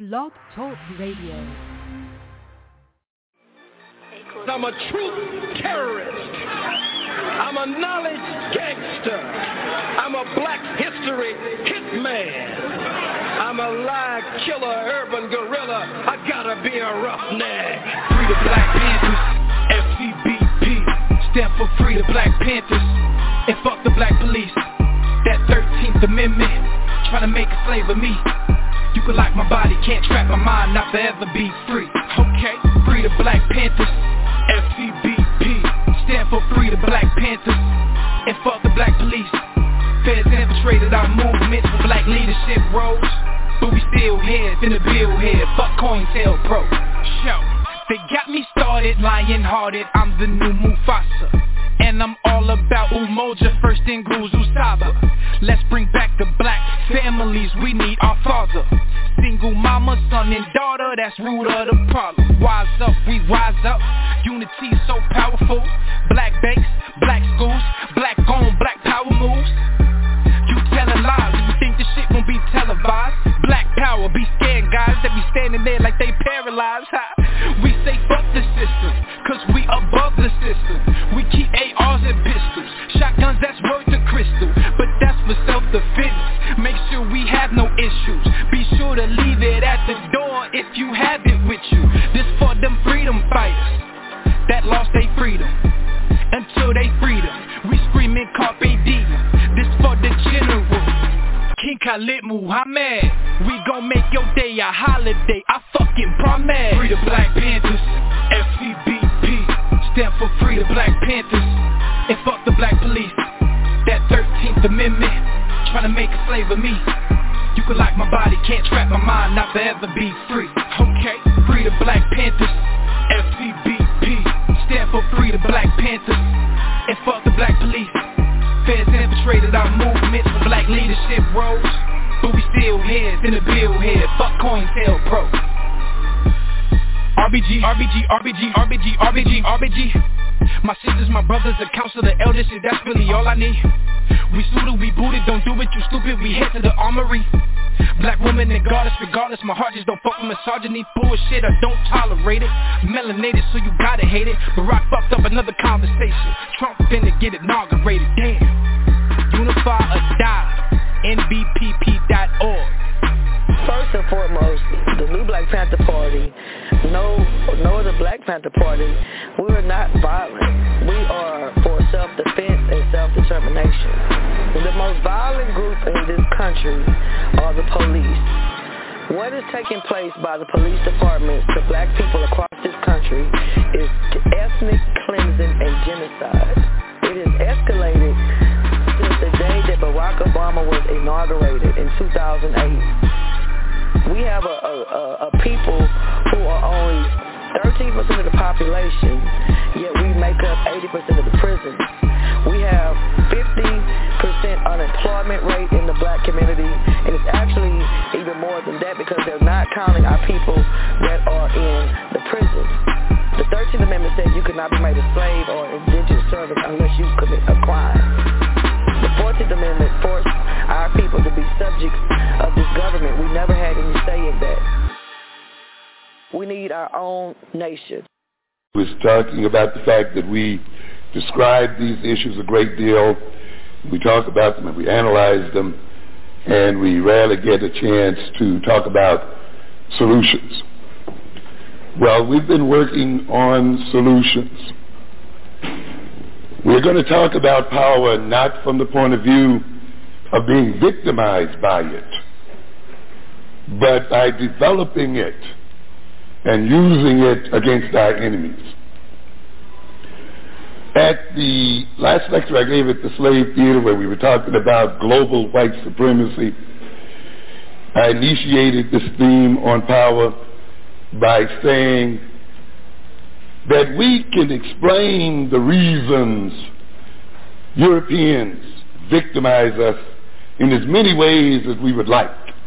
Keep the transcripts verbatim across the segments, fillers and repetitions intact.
Blog Talk Radio. I'm a truth terrorist. I'm a knowledge gangster. I'm a black history hitman. I'm a lie killer, urban gorilla. I gotta be a roughneck. Free the Black Panthers, F C B P. Stand for Free the Black Panthers. And fuck the black police. That thirteenth Amendment, trying to make a slave of me. You can lock my body, can't trap my mind, not forever be free. Okay, free the Black Panthers, F C B P. Stand for Free the Black Panthers. And fuck the black police. Feds infiltrated our movements for black leadership roles. But we still here, in the bill here. Fuck COINTELPRO. Show, they got me started, lion-hearted. I'm the new Mufasa. And I'm all about Umoja, first in Guzu Saba. Let's bring back the black families, we need our father. Single mama, son and daughter, that's root of the problem. Wise up, we rise up, unity so powerful. Black banks, black schools, black on, black power moves. You telling lies, you think this shit won't be televised. Black power, be scared guys that be standing there like they paralyzed. We say fuck the system, cause we above the system. We keep A Rs and pistols, shotguns that's worth a crystal. But that's for self-defense, make sure we have no issues. Be sure to leave it at the door if you have it with you. This for them freedom fighters that lost their freedom. Until they freedom, we screaming Carpe Diem. This for the general, King Khalid Muhammad. We gon' make your day a holiday, I fucking promise. Free the Black Panthers, F C B P. Stand for Free the Black Panthers. And fuck the black police. That thirteenth Amendment, trying to make a slave of me. You can lock my body, can't trap my mind, not forever be free. Okay, Free the Black Panthers, F C B P. Stand for Free the Black Panthers. And fuck the black police. Feds infiltrated our movements for black leadership roles. But we still here, in the bill here. Fuck COINTELPRO. R B G, R B G, R B G, R B G, R B G, R B G. My sisters, my brothers, the council, the elders, shit, that's really all I need. We suited, we booted, don't do it, you stupid, we head to the armory. Black woman and goddess, regardless, my heart just don't fuck with misogyny. Bullshit, I don't tolerate it. Melanated, so you gotta hate it. Barack fucked up another conversation. Trump finna get inaugurated, damn. Unify or die, N B P P dot org. First and foremost, the new Black Panther Party, no, no other Black Panther Party, we are not violent. We are for self-defense and self-determination. The most violent group in this country are the police. What is taking place by the police department to black people across this country is ethnic cleansing and genocide. It has escalated since the day that Barack Obama was inaugurated in two thousand eight. We have a, a, a people who are only thirteen percent of the population, yet we make up eighty percent of the prisons. We have fifty percent unemployment rate in the black community, and it's actually even more than that because they're not counting our people that are in the prisons. The thirteenth Amendment said you could not be made a slave or indentured servant unless you commit a crime. The fourteenth Amendment forced our people to be subjects of this government. We never had any say in that. We need our own nation. We was talking about the fact that we describe these issues a great deal. We talk about them and we analyze them, and we rarely get a chance to talk about solutions. Well, we've been working on solutions. We're going to talk about power not from the point of view of being victimized by it, but by developing it and using it against our enemies. At the last lecture I gave at the Slave Theater, where we were talking about global white supremacy, I initiated this theme on power by saying that we can explain the reasons Europeans victimize us in as many ways as we would like.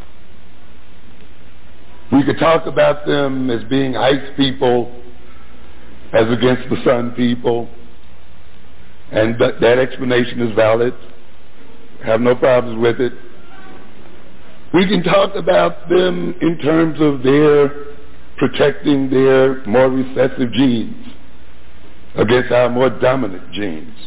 We could talk about them as being ice people, as against the sun people, and that, that explanation is valid. I have no problems with it. We can talk about them in terms of their protecting their more recessive genes against our more dominant genes.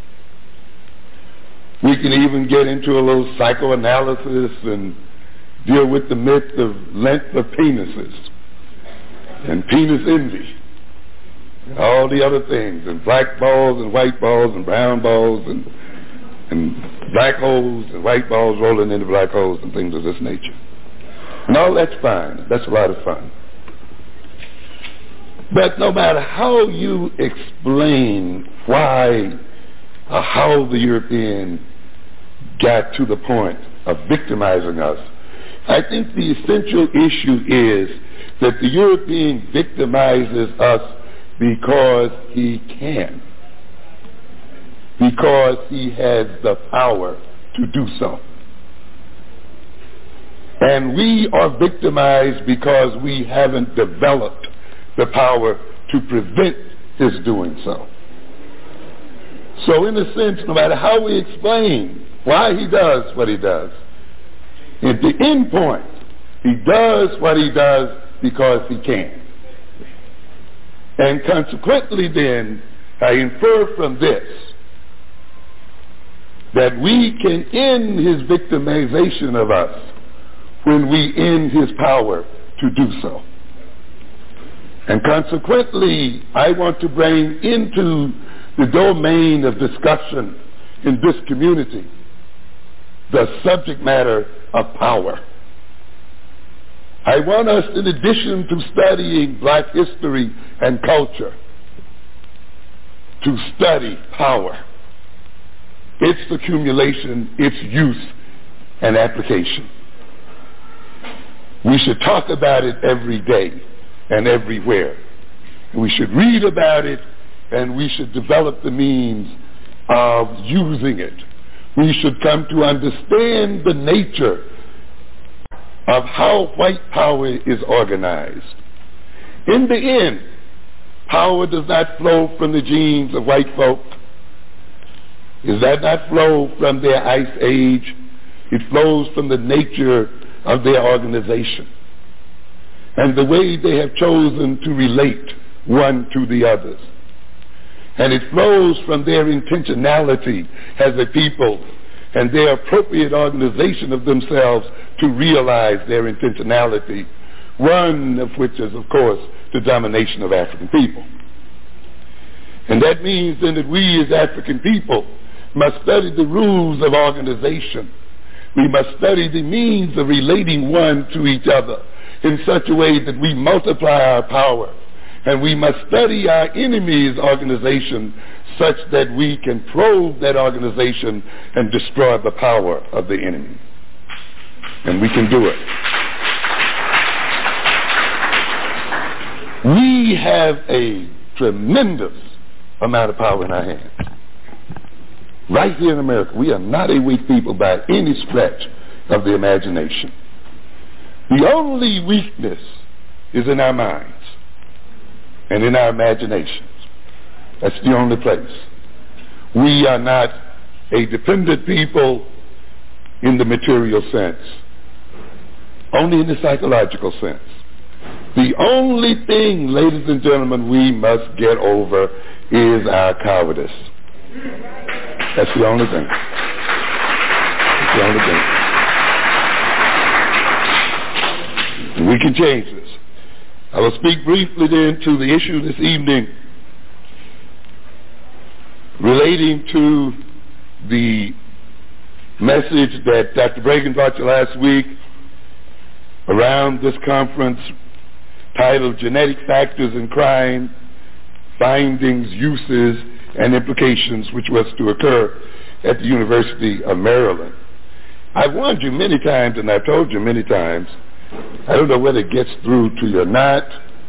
We can even get into a little psychoanalysis and deal with the myth of length of penises and penis envy and all the other things, and black balls and white balls and brown balls and, and black holes and white balls rolling into black holes and things of this nature. And all that's fine. That's a lot of fun. But no matter how you explain why or how the European got to the point of victimizing us, I think the essential issue is that the European victimizes us because he can, because he has the power to do so. And we are victimized because we haven't developed the power to prevent his doing so. So in a sense, no matter how we explain why he does what he does, at the end point, he does what he does because he can. And consequently then, I infer from this that we can end his victimization of us when we end his power to do so. And consequently, I want to bring into the domain of discussion in this community the subject matter of power. I want us, in addition to studying black history and culture, to study power, its accumulation, its use, and application. We should talk about it every day and everywhere. We should read about it, and we should develop the means of using it. We should come to understand the nature of how white power is organized. In the end, power does not flow from the genes of white folk. Does that not flow from their ice age? It flows from the nature of their organization and the way they have chosen to relate one to the others. And it flows from their intentionality as a people and their appropriate organization of themselves to realize their intentionality, one of which is, of course, the domination of African people. And that means then that we as African people must study the rules of organization. We must study the means of relating one to each other in such a way that we multiply our power. And we must study our enemy's organization such that we can probe that organization and destroy the power of the enemy. And we can do it. We have a tremendous amount of power in our hands. Right here in America, we are not a weak people by any stretch of the imagination. The only weakness is in our minds and in our imaginations. That's the only place. We are not a dependent people in the material sense, only in the psychological sense. The only thing, ladies and gentlemen, we must get over is our cowardice. That's the only thing. That's the only thing. And we can change this. I will speak briefly then to the issue this evening relating to the message that Doctor Bregan brought you last week around this conference titled Genetic Factors in Crime, Findings, Uses, and Implications, which was to occur at the University of Maryland. I've warned you many times, and I've told you many times, I don't know whether it gets through to you or not,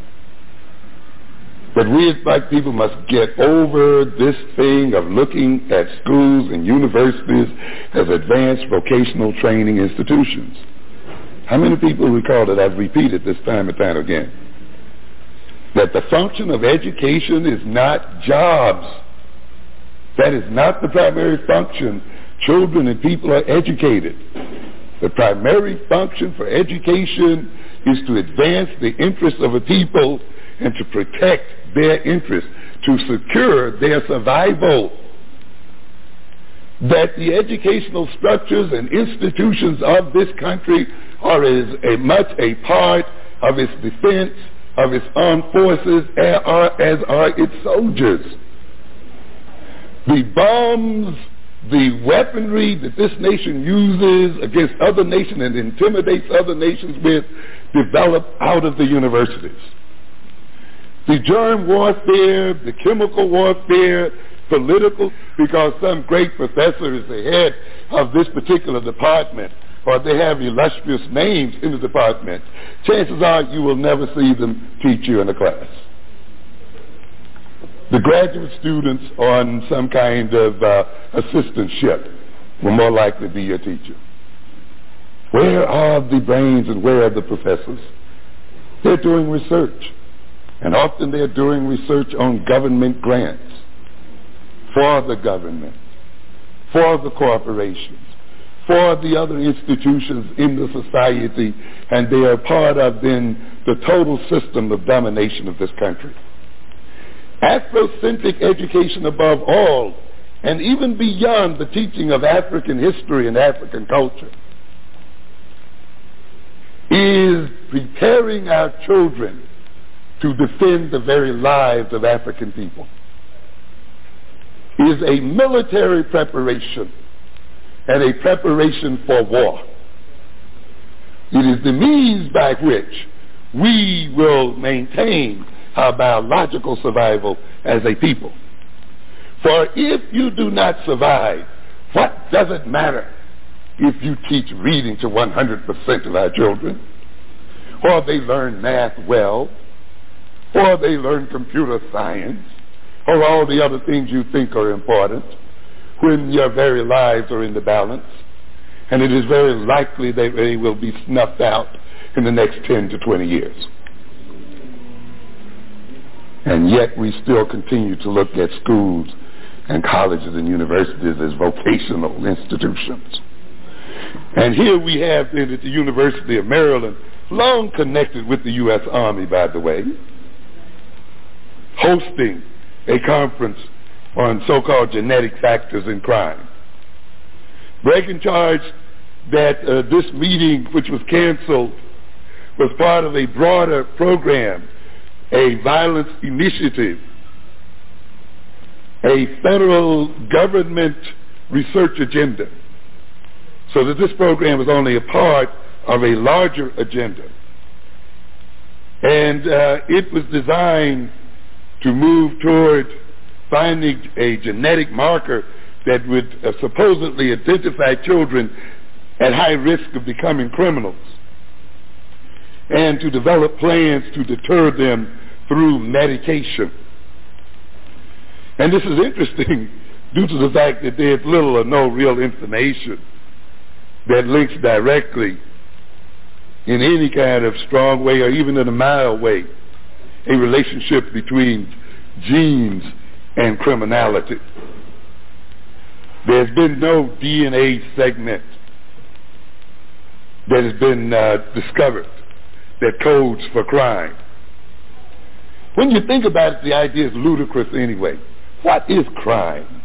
but we as black people must get over this thing of looking at schools and universities as advanced vocational training institutions. How many people recall that I've repeated this time and time again? That the function of education is not jobs. That is not the primary function. Children and people are educated The primary function for education is to advance the interests of a people and to protect their interests, to secure their survival. That the educational structures and institutions of this country are as a much a part of its defense, of its armed forces, as are, as are its soldiers. The bombs, the weaponry that this nation uses against other nations and intimidates other nations with, develop out of the universities. The germ warfare, the chemical warfare, political, because some great professor is the head of this particular department, or they have illustrious names in the department, chances are you will never see them teach you in a class. The graduate students on some kind of uh, assistantship will more likely be your teacher. Where are the brains and where are the professors? They're doing research. And often they're doing research on government grants for the government, for the corporations, for the other institutions in the society, and they are part of then the total system of domination of this country. Afrocentric education above all, and even beyond the teaching of African history and African culture, is preparing our children to defend the very lives of African people, is a military preparation and a preparation for war. It is the means by which we will maintain our biological survival as a people. For if you do not survive, what does it matter if you teach reading to one hundred percent of our children, or they learn math well, or they learn computer science, or all the other things you think are important, when your very lives are in the balance, and it is very likely that they will be snuffed out in the next ten to twenty years. And yet we still continue to look at schools and colleges and universities as vocational institutions. And here we have then at the University of Maryland, long connected with the U S Army, by the way, hosting a conference on so-called genetic factors in crime. Breaking charge that uh, this meeting, which was canceled, was part of a broader program, a violence initiative, a federal government research agenda, so that this program was only a part of a larger agenda. And uh, it was designed to move toward finding a genetic marker that would uh, supposedly identify children at high risk of becoming criminals, and to develop plans to deter them through medication. And this is interesting due to the fact that there's little or no real information that links directly in any kind of strong way or even in a mild way a relationship between genes and criminality. There's been no D N A segment that has been uh, discovered that codes for crime. When you think about it, the idea is ludicrous anyway. What is crime?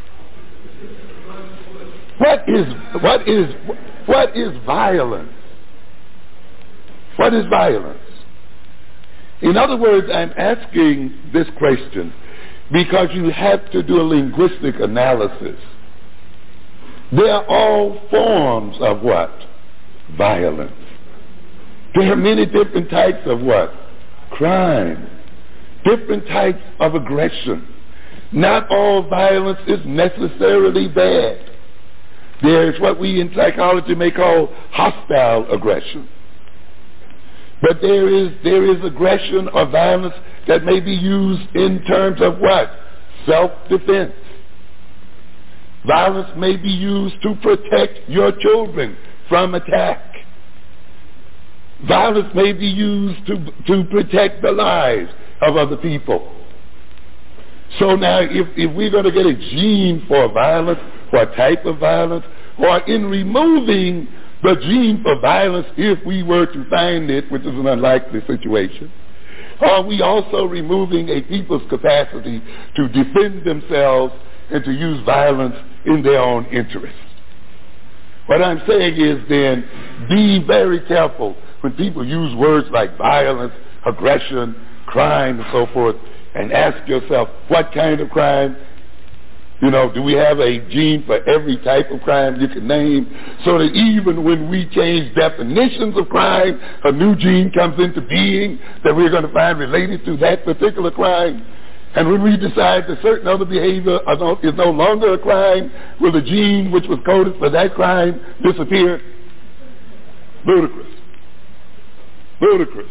What is what is what is violence? What is violence? In other words, I'm asking this question because you have to do a linguistic analysis. They are all forms of what? Violence. There are many different types of what? Crime. Different types of aggression. Not all violence is necessarily bad. There is what we in psychology may call hostile aggression. But there is there is aggression or violence that may be used in terms of what? Self-defense. Violence may be used to protect your children from attack. Violence may be used to, to protect the lives of other people. So now if, if we're going to get a gene for violence, or a type of violence, or in removing the gene for violence if we were to find it, which is an unlikely situation? Are we also removing a people's capacity to defend themselves and to use violence in their own interest? What I'm saying is then, be very careful when people use words like violence, aggression, crime, and so forth, and ask yourself, what kind of crime? You know, do we have a gene for every type of crime you can name, so that even when we change definitions of crime, a new gene comes into being that we're going to find related to that particular crime? And when we decide that certain other behavior is no longer a crime, will the gene which was coded for that crime disappear? Ludicrous. Ludicrous.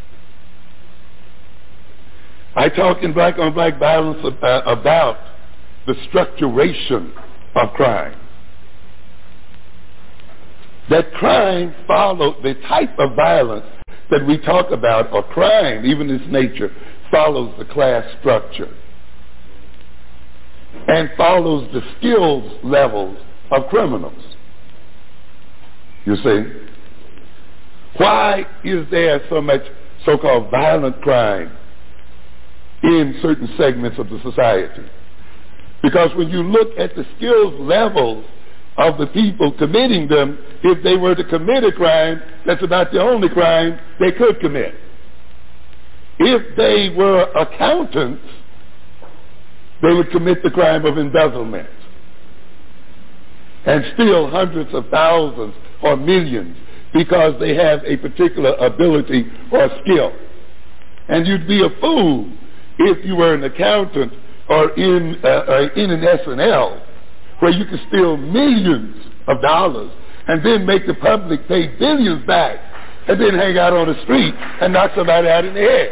I talk in Black on Black Violence about, about the structuration of crime. That crime follows, the type of violence that we talk about, or crime, even its nature, follows the class structure and follows the skills levels of criminals. You see? Why is there so much so-called violent crime in certain segments of the society? Because when you look at the skills levels of the people committing them, if they were to commit a crime, that's about the only crime they could commit. If they were accountants, they would commit the crime of embezzlement and steal hundreds of thousands or millions because they have a particular ability or skill. And you'd be a fool if you were an accountant or in, uh, uh, in an S and L where you could steal millions of dollars and then make the public pay billions back and then hang out on the street and knock somebody out in the head.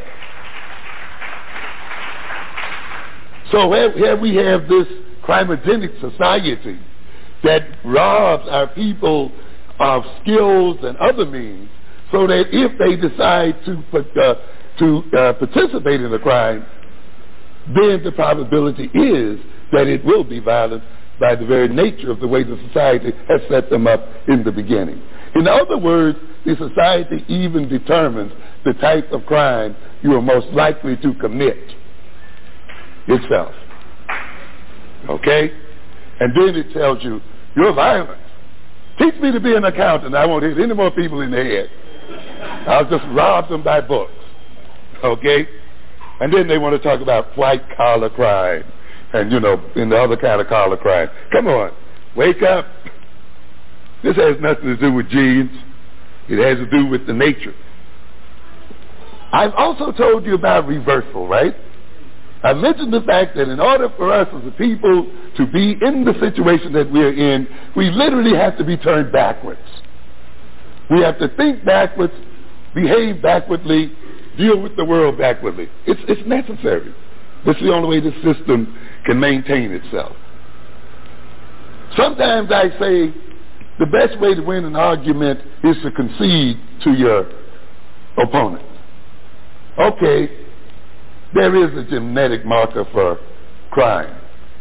So here, here we have this crimogenic society that robs our people of skills and other means, so that if they decide to uh, to uh, participate in a crime, then the probability is that it will be violent by the very nature of the way the society has set them up in the beginning. In other words, the society even determines the type of crime you are most likely to commit itself. Okay? And then it tells you, you're violent. Teach me to be an accountant. I won't hit any more people in the head. I'll just rob them by books. Okay? And then they want to talk about white-collar crime and, you know, and the other kind of collar crime. Come on. Wake up. This has nothing to do with genes. It has to do with the nature. I've also told you about reversal, right? I mentioned the fact that in order for us as a people to be in the situation that we're in, we literally have to be turned backwards. We have to think backwards, behave backwardly, deal with the world backwardly. It's, it's necessary. It's the only way this system can maintain itself. Sometimes I say the best way to win an argument is to concede to your opponent. Okay, there is a genetic marker for crime.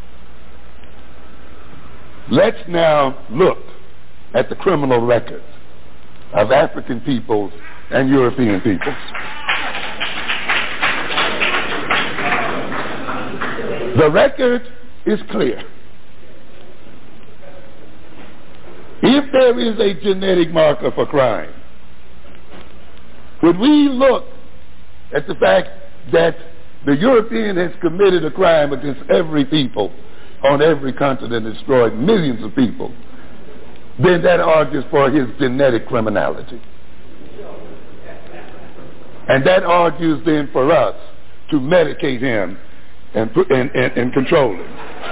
Let's now look at the criminal records of African peoples and European peoples. The record is clear. If there is a genetic marker for crime, would we look at the fact that the European has committed a crime against every people on every continent and destroyed millions of people, then that argues for his genetic criminality. And that argues then for us to medicate him and, put, and, and, and control him.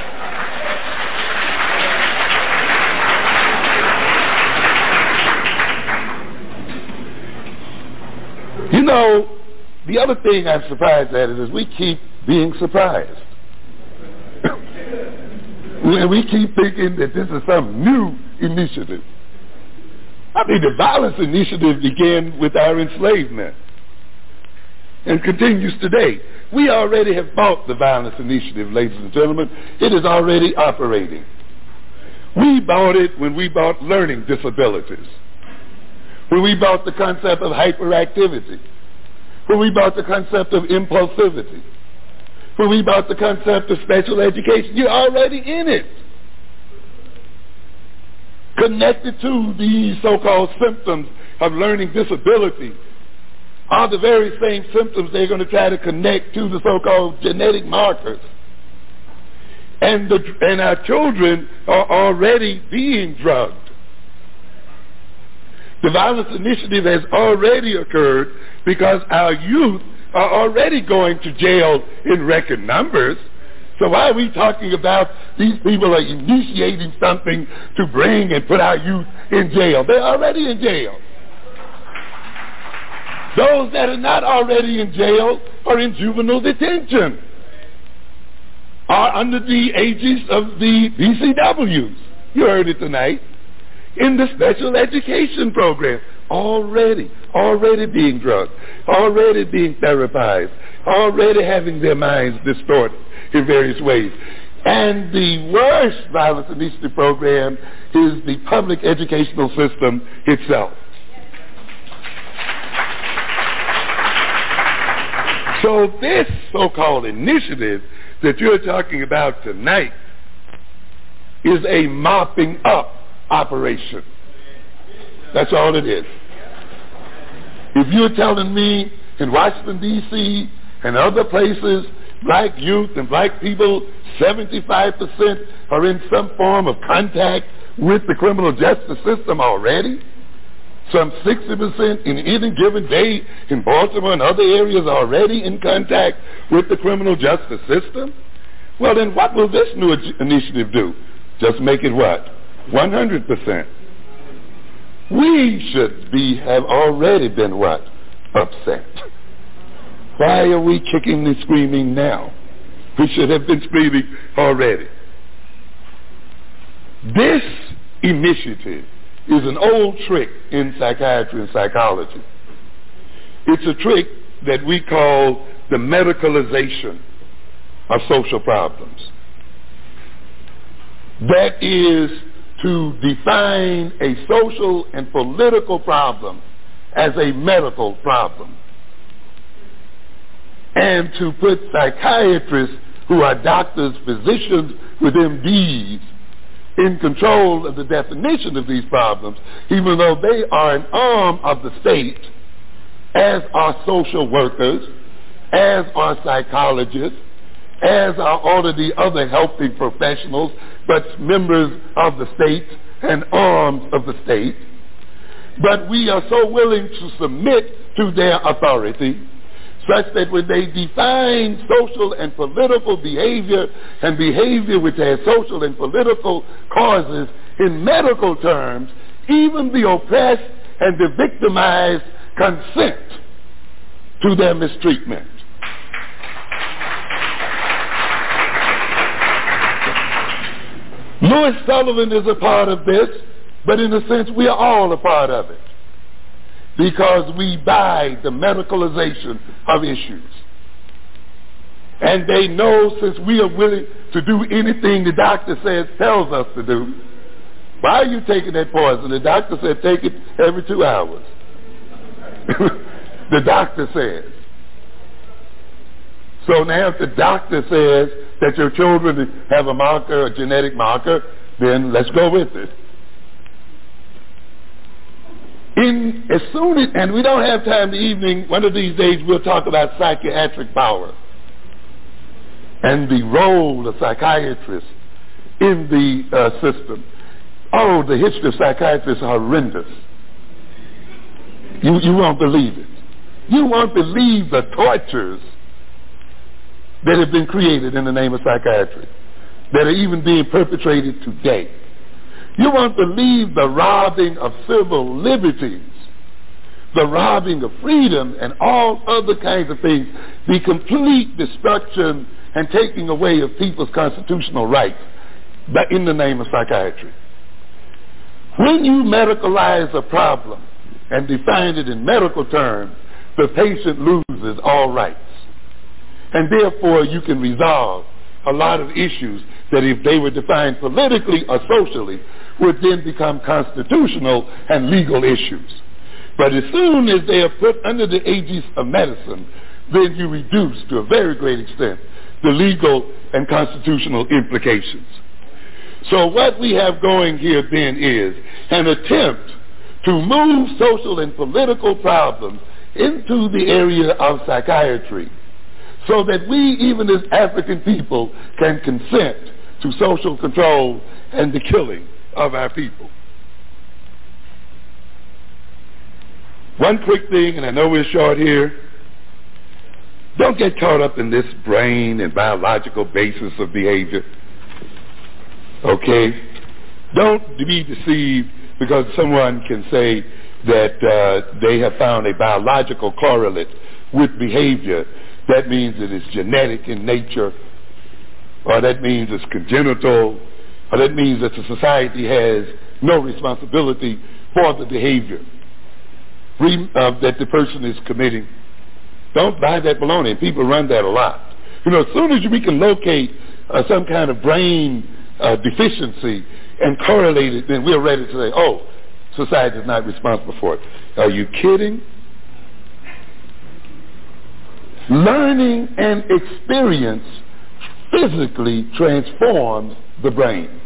You know, the other thing I'm surprised at is we keep being surprised. We keep thinking that this is some new initiative. I mean, the violence initiative began with our enslavement and continues today. We already have bought the violence initiative, ladies and gentlemen. It is already operating. We bought it when we bought learning disabilities. when we brought the concept of hyperactivity, when we brought the concept of impulsivity, when we brought the concept of special education. You're already in it. Connected to these so-called symptoms of learning disability are the very same symptoms they're going to try to connect to the so-called genetic markers. And, the, and our children are already being drugged. The violence initiative has already occurred because our youth are already going to jail in record numbers. So why are we talking about these people are initiating something to bring and put our youth in jail? They're already in jail. Those that are not already in jail are in juvenile detention, are under the aegis of the B C Ws. You heard it tonight. In the special education program, already, already being drugged, already being therapized, already having their minds distorted in various ways. And the worst violence initiative program is the public educational system itself. So this so-called initiative that you're talking about tonight is a mopping up operation. That's all it is. If you're telling me in Washington, D C and other places, black youth and black people, seventy-five percent are in some form of contact with the criminal justice system already, some sixty percent in any given day in Baltimore and other areas already in contact with the criminal justice system, well then what will this new initiative do? Just make it what? one hundred percent. We should be, have already been what? Upset. Why are we kicking and screaming now? We should have been screaming already. This initiative is an old trick in psychiatry and psychology. It's a trick that we call the medicalization of social problems. That is to define a social and political problem as a medical problem, and to put psychiatrists who are doctors, physicians with M Ds in control of the definition of these problems, even though they are an arm of the state, as are social workers, as are psychologists, as are all of the other helping professionals, but members of the state and arms of the state. But we are so willing to submit to their authority such that when they define social and political behavior and behavior which has social and political causes in medical terms, even the oppressed and the victimized consent to their mistreatment. Louis Sullivan is a part of this, but in a sense we are all a part of it, because we buy the medicalization of issues. And they know, since we are willing to do anything the doctor says, tells us to do, why are you taking that poison? The doctor said take it every two hours. The doctor says. So now if the doctor says that your children have a marker, a genetic marker, then let's go with it. In, as soon as, and we don't have time the evening, one of these days we'll talk about psychiatric power and the role of psychiatrists in the uh, system. Oh, the history of psychiatrists are horrendous. You, you won't believe it. You won't believe the tortures that have been created in the name of psychiatry, that are even being perpetrated today. You won't believe the robbing of civil liberties, the robbing of freedom and all other kinds of things, the complete destruction and taking away of people's constitutional rights in the name of psychiatry. When you medicalize a problem and define it in medical terms, the patient loses all rights. And therefore you can resolve a lot of issues that if they were defined politically or socially would then become constitutional and legal issues. But as soon as they are put under the aegis of medicine, then you reduce to a very great extent the legal and constitutional implications. So what we have going here then is an attempt to move social and political problems into the area of psychiatry so that we, even as African people, can consent to social control and the killing of our people. One quick thing, and I know we're short here. Don't get caught up in this brain and biological basis of behavior. Okay? Don't be deceived because someone can say that uh, they have found a biological correlate with behavior. That means it is genetic in nature, or that means it's congenital, or that means that the society has no responsibility for the behavior uh, that the person is committing. Don't buy that baloney. People run that a lot. You know, as soon as we can locate uh, some kind of brain uh, deficiency and correlate it, then we're ready to say, oh, society is not responsible for it. Are you kidding? Learning and experience physically transforms the brain.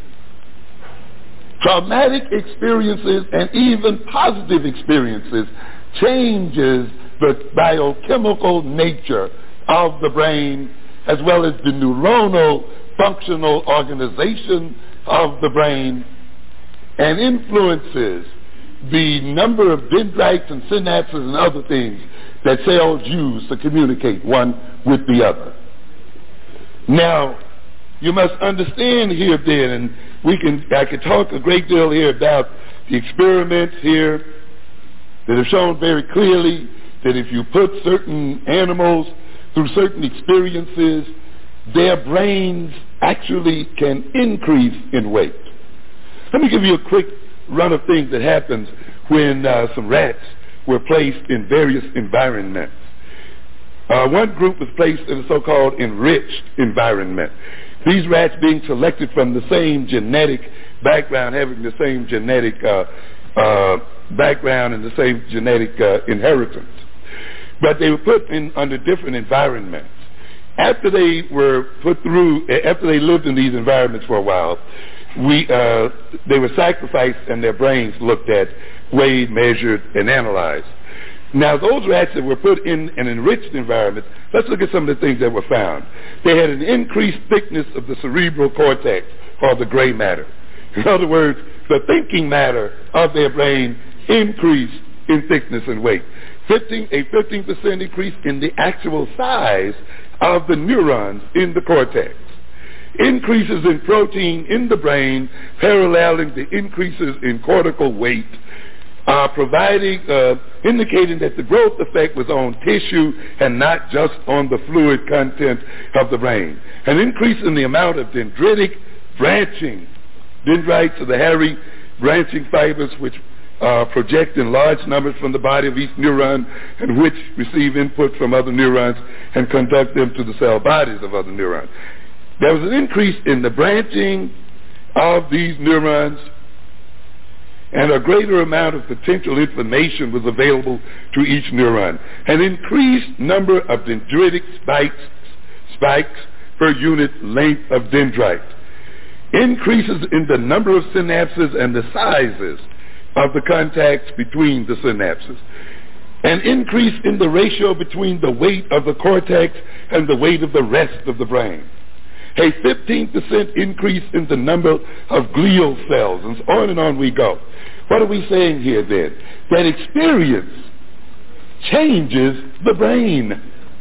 Traumatic experiences and even positive experiences changes the biochemical nature of the brain as well as the neuronal functional organization of the brain and influences the number of dendrites and synapses and other things that cells use to communicate one with the other. Now, you must understand here then, and we can I could talk a great deal here about the experiments here that have shown very clearly that if you put certain animals through certain experiences, their brains actually can increase in weight. Let me give you a quick run of things that happens when uh, some rats were placed in various environments. Uh, one group was placed in a so-called enriched environment. These rats being selected from the same genetic background, having the same genetic uh, uh, background and the same genetic uh, inheritance. But they were put in under different environments. After they were put through, after they lived in these environments for a while, we uh, they were sacrificed and their brains looked at, weighed, measured, and analyzed. Now, those rats that were put in an enriched environment, let's look at some of the things that were found. They had an increased thickness of the cerebral cortex, or the gray matter. In other words, the thinking matter of their brain increased in thickness and weight. fifteen, a fifteen percent increase in the actual size of the neurons in the cortex. Increases in protein in the brain paralleling the increases in cortical weight, uh, providing, uh, indicating that the growth effect was on tissue and not just on the fluid content of the brain. An increase in the amount of dendritic branching, dendrites are the hairy branching fibers which uh, project in large numbers from the body of each neuron and which receive input from other neurons and conduct them to the cell bodies of other neurons. There was an increase in the branching of these neurons, and a greater amount of potential information was available to each neuron. An increased number of dendritic spikes, spikes per unit length of dendrite. Increases in the number of synapses and the sizes of the contacts between the synapses. An increase in the ratio between the weight of the cortex and the weight of the rest of the brain. A fifteen percent increase in the number of glial cells, and on and on we go. What are we saying here then? That experience changes the brain,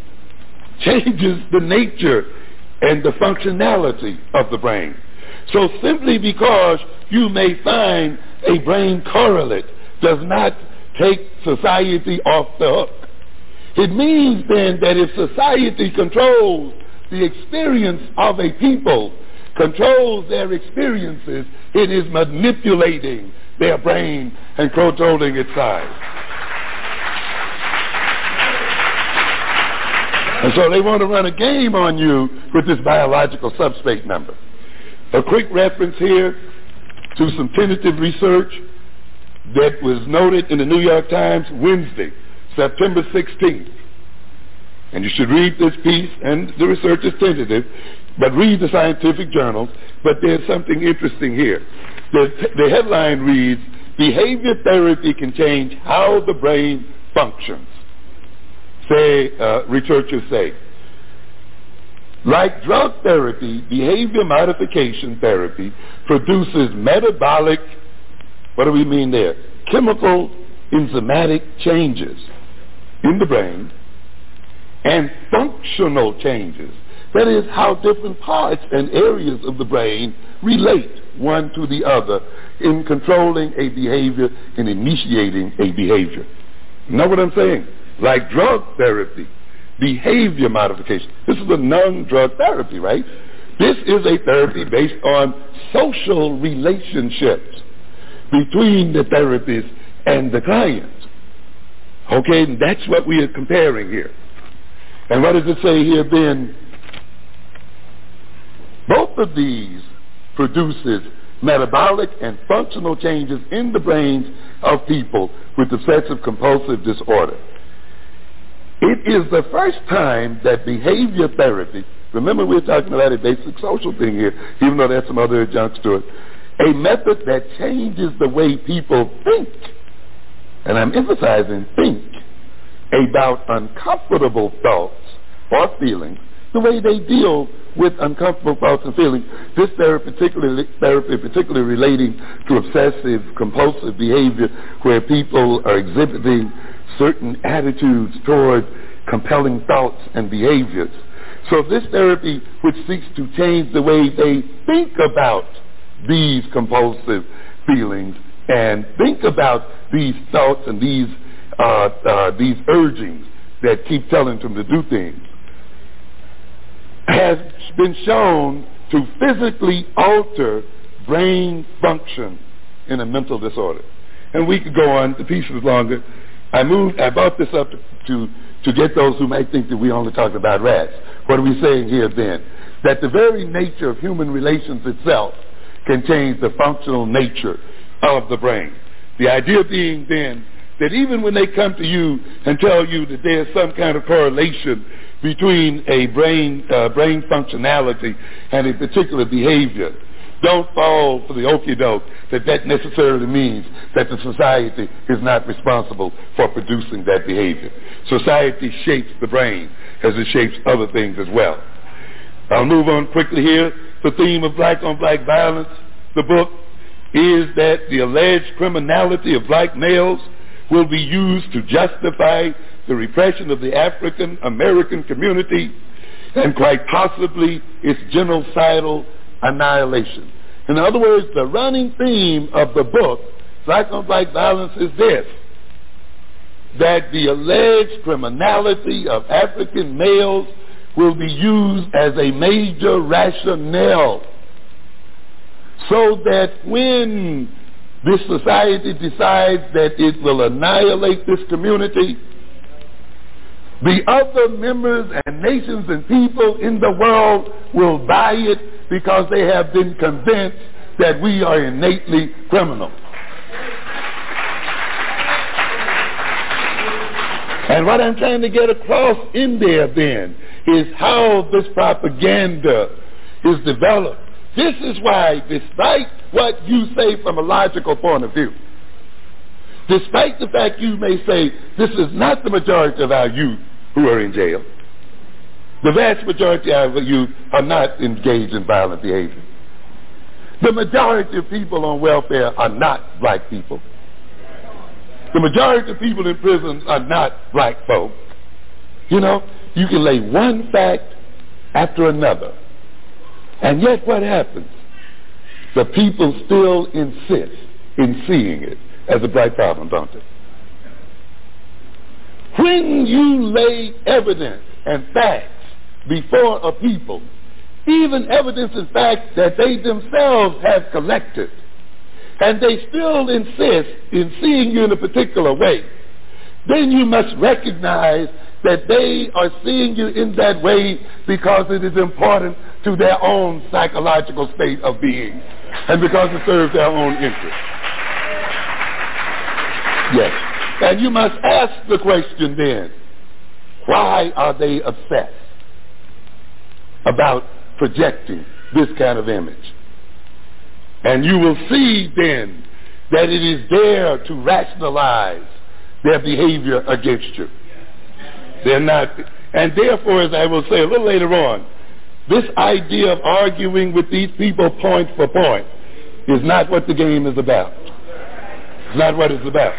changes the nature and the functionality of the brain. So simply because you may find a brain correlate does not take society off the hook. It means then that if society controls the experience of a people, controls their experiences, it is manipulating their brain and controlling its size. And so they want to run a game on you with this biological substrate number. A quick reference here to some tentative research that was noted in the New York Times Wednesday, September sixteenth. And you should read this piece, and the research is tentative, but read the scientific journals. But there's something interesting here. The, the headline reads, "Behavior therapy can change how the brain functions." Say, uh, researchers say, like drug therapy, behavior modification therapy produces metabolic, what do we mean there? Chemical enzymatic changes in the brain and functional changes. That is how different parts and areas of the brain relate one to the other in controlling a behavior and initiating a behavior. You know what I'm saying? Like drug therapy, behavior modification. This is a non-drug therapy, right? This is a therapy based on social relationships between the therapist and the client. Okay, and that's what we are comparing here. And what does it say here then? Both of these produces metabolic and functional changes in the brains of people with obsessive compulsive disorder. It is the first time that behavior therapy, remember we're talking about a basic social thing here, even though there's some other adjuncts to it, a method that changes the way people think, and I'm emphasizing think, about uncomfortable thoughts or feelings, the way they deal with uncomfortable thoughts and feelings. This therapy particularly, therapy particularly relating to obsessive compulsive behavior where people are exhibiting certain attitudes toward compelling thoughts and behaviors. So this therapy, which seeks to change the way they think about these compulsive feelings and think about these thoughts and these uh, uh, these urgings that keep telling them to do things, has been shown to physically alter brain function in a mental disorder. And we could go on, the piece is longer. I moved, I brought this up to, to, to get those who might think that we only talk about rats. What are we saying here then? That the very nature of human relations itself can change the functional nature of the brain. The idea being then that even when they come to you and tell you that there's some kind of correlation between a brain uh, brain functionality and a particular behavior, don't fall for the okie-doke that that necessarily means that the society is not responsible for producing that behavior. Society shapes the brain as it shapes other things as well. I'll move on quickly here. The theme of black-on-black violence, the book, is that the alleged criminality of black males will be used to justify the repression of the African American community and quite possibly its genocidal annihilation. In other words, the running theme of the book, Black on Black Violence, is this: that the alleged criminality of African males will be used as a major rationale so that when this society decides that it will annihilate this community, the other members and nations and people in the world will buy it because they have been convinced that we are innately criminal. And what I'm trying to get across in there then is how this propaganda is developed. This is why, despite what you say from a logical point of view, despite the fact you may say this is not the majority of our youth who are in jail, the vast majority of our youth are not engaged in violent behavior. The majority of people on welfare are not black people. The majority of people in prisons are not black folk. You know, you can lay one fact after another. And yet what happens? The people still insist in seeing it as a black problem, don't they? When you lay evidence and facts before a people, even evidence and facts that they themselves have collected, and they still insist in seeing you in a particular way, then you must recognize that they are seeing you in that way because it is important to their own psychological state of being and because it serves their own interests. Yes. And you must ask the question then, why are they obsessed about projecting this kind of image? And you will see then that it is there to rationalize their behavior against you. They're not, and therefore, as I will say a little later on, this idea of arguing with these people point for point is not what the game is about. It's not what it's about.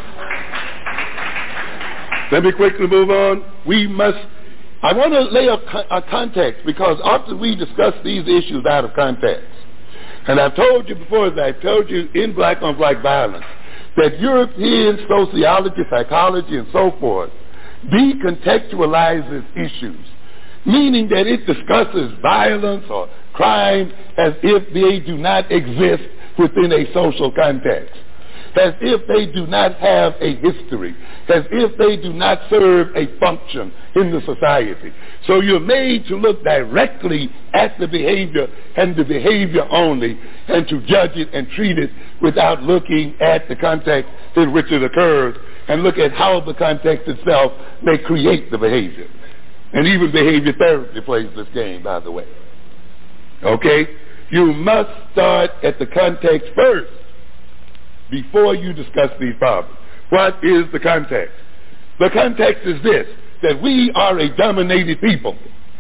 Let me quickly move on. We must, I want to lay a, a context, because often we discuss these issues out of context. And I've told you before, as I've told you in Black on Black Violence, that European sociology, psychology, and so forth decontextualizes issues, meaning that it discusses violence or crime as if they do not exist within a social context, as if they do not have a history, as if they do not serve a function in the society. So you're made to look directly at the behavior and the behavior only, and to judge it and treat it without looking at the context in which it occurs, and look at how the context itself may create the behavior. And even behavior therapy plays this game, by the way. Okay? You must start at the context first before you discuss these problems. What is the context? The context is this, that we are a dominated people.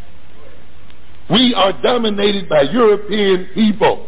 We are dominated by European people.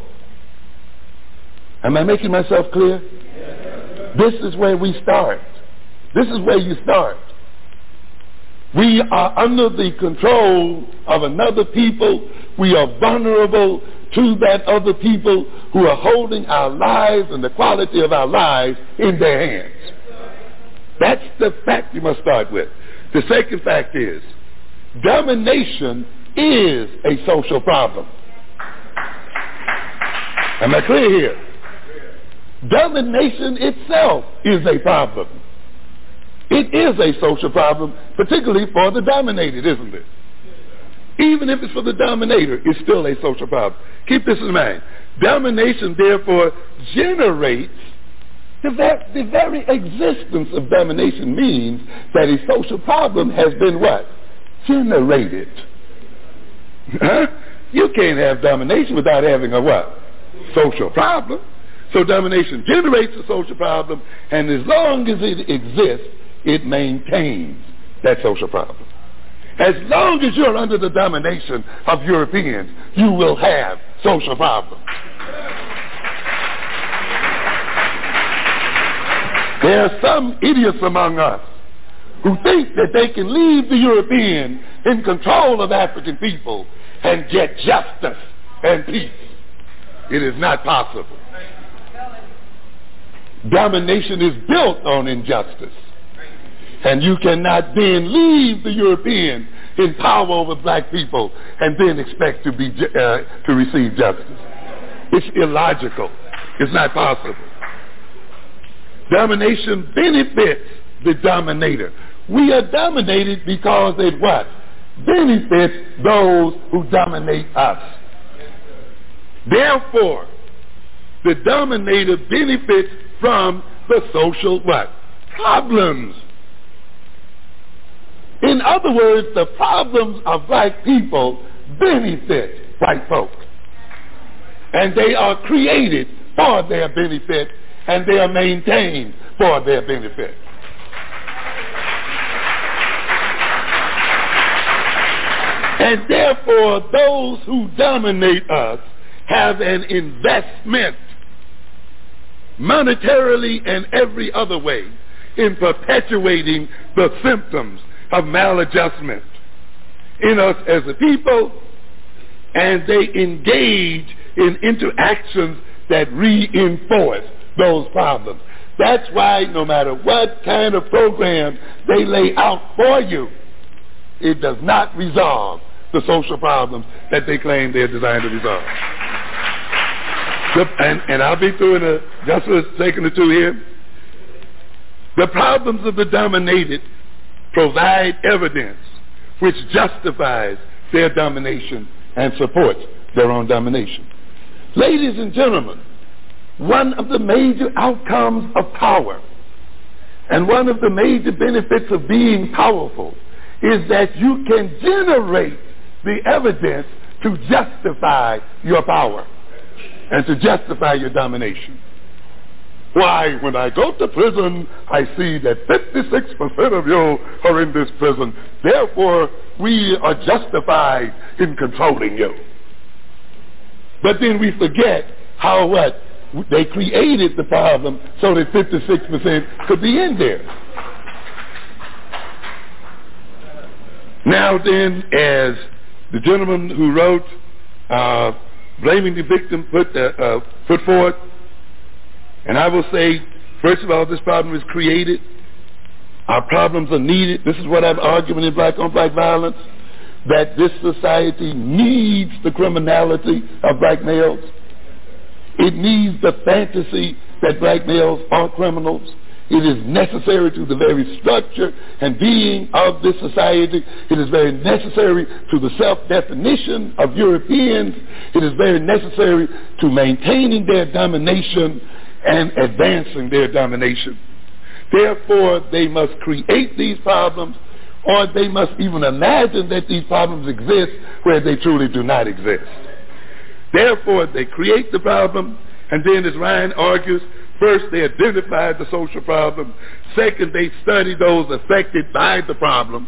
Am I making myself clear? Yes. This is where we start. This is where you start. We are under the control of another people. We are vulnerable to that other people who are holding our lives and the quality of our lives in their hands. That's the fact you must start with. The second fact is, domination is a social problem. Am I clear here? Domination itself is a problem. It is a social problem, particularly for the dominated, isn't it? Even if it's for the dominator, it's still a social problem. Keep this in mind. Domination, therefore, generates, the, ver- the very existence of domination means that a social problem has been what? Generated. Huh? You can't have domination without having a what? Social problem. So domination generates a social problem, and as long as it exists, it maintains that social problem. As long as you're under the domination of Europeans, you will have social problems. There are some idiots among us who think that they can leave the European in control of African people and get justice and peace. It is not possible. Domination is built on injustice. And you cannot then leave the European in power over black people and then expect to be uh, to receive justice. It's illogical. It's not possible. Domination benefits the dominator. We are dominated because it what? Benefits those who dominate us. Therefore, the dominator benefits from the social what? Problems. In other words, the problems of black people benefit white folks. And they are created for their benefit, and they are maintained for their benefit. And therefore, those who dominate us have an investment, monetarily and every other way, in perpetuating the symptoms of maladjustment in us as a people, and they engage in interactions that reinforce those problems. That's why no matter what kind of program they lay out for you, it does not resolve the social problems that they claim they're designed to resolve. And, and I'll be through in a, just for a second or two here. The problems of the dominated provide evidence which justifies their domination and supports their own domination. Ladies and gentlemen, one of the major outcomes of power And one of the major benefits of being powerful is that you can generate the evidence to justify your power and to justify your domination. Why, when I go to prison, I see that fifty-six percent of you are in this prison. Therefore, we are justified in controlling you. But then we forget how what? They created the problem so that fifty-six percent could be in there. Now then, as the gentleman who wrote uh, Blaming the Victim put, uh, uh, put forth, and I will say, first of all, this problem is created. Our problems are needed. This is what I'm arguing in Black on Black Violence, that this society needs the criminality of black males. It needs the fantasy that black males are criminals. It is necessary to the very structure and being of this society. It is very necessary to the self-definition of Europeans. It is very necessary to maintaining their domination and advancing their domination. Therefore, they must create these problems, or they must even imagine that these problems exist where they truly do not exist. Therefore, they create the problem, and then, as Ryan argues, first, they identify the social problem. Second, they study those affected by the problem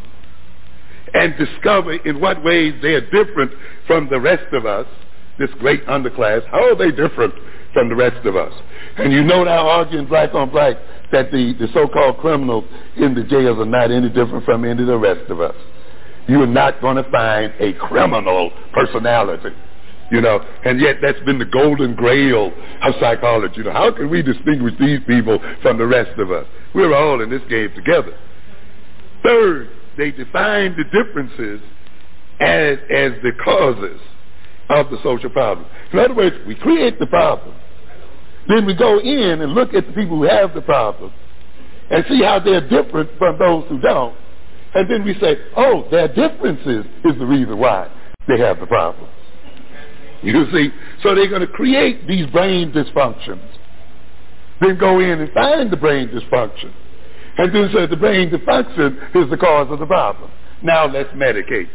and discover in what ways they are different from the rest of us, this great underclass. How are they different from the rest of us? And you know now, arguing Black on Black, that the, the so-called criminals in the jails are not any different from any of the rest of us. You are not going to find a criminal personality. You know, and yet that's been the golden grail of psychology. You know, how can we distinguish these people from the rest of us? We're all in this game together. Third, they define the differences as, as the causes of the social problem. In other words, we create the problem. Then we go in and look at the people who have the problem and see how they're different from those who don't. And then we say, oh, their differences is the reason why they have the problem. You see? So they're going to create these brain dysfunctions. Then go in and find the brain dysfunction. And then say the brain dysfunction is the cause of the problem. Now let's medicate.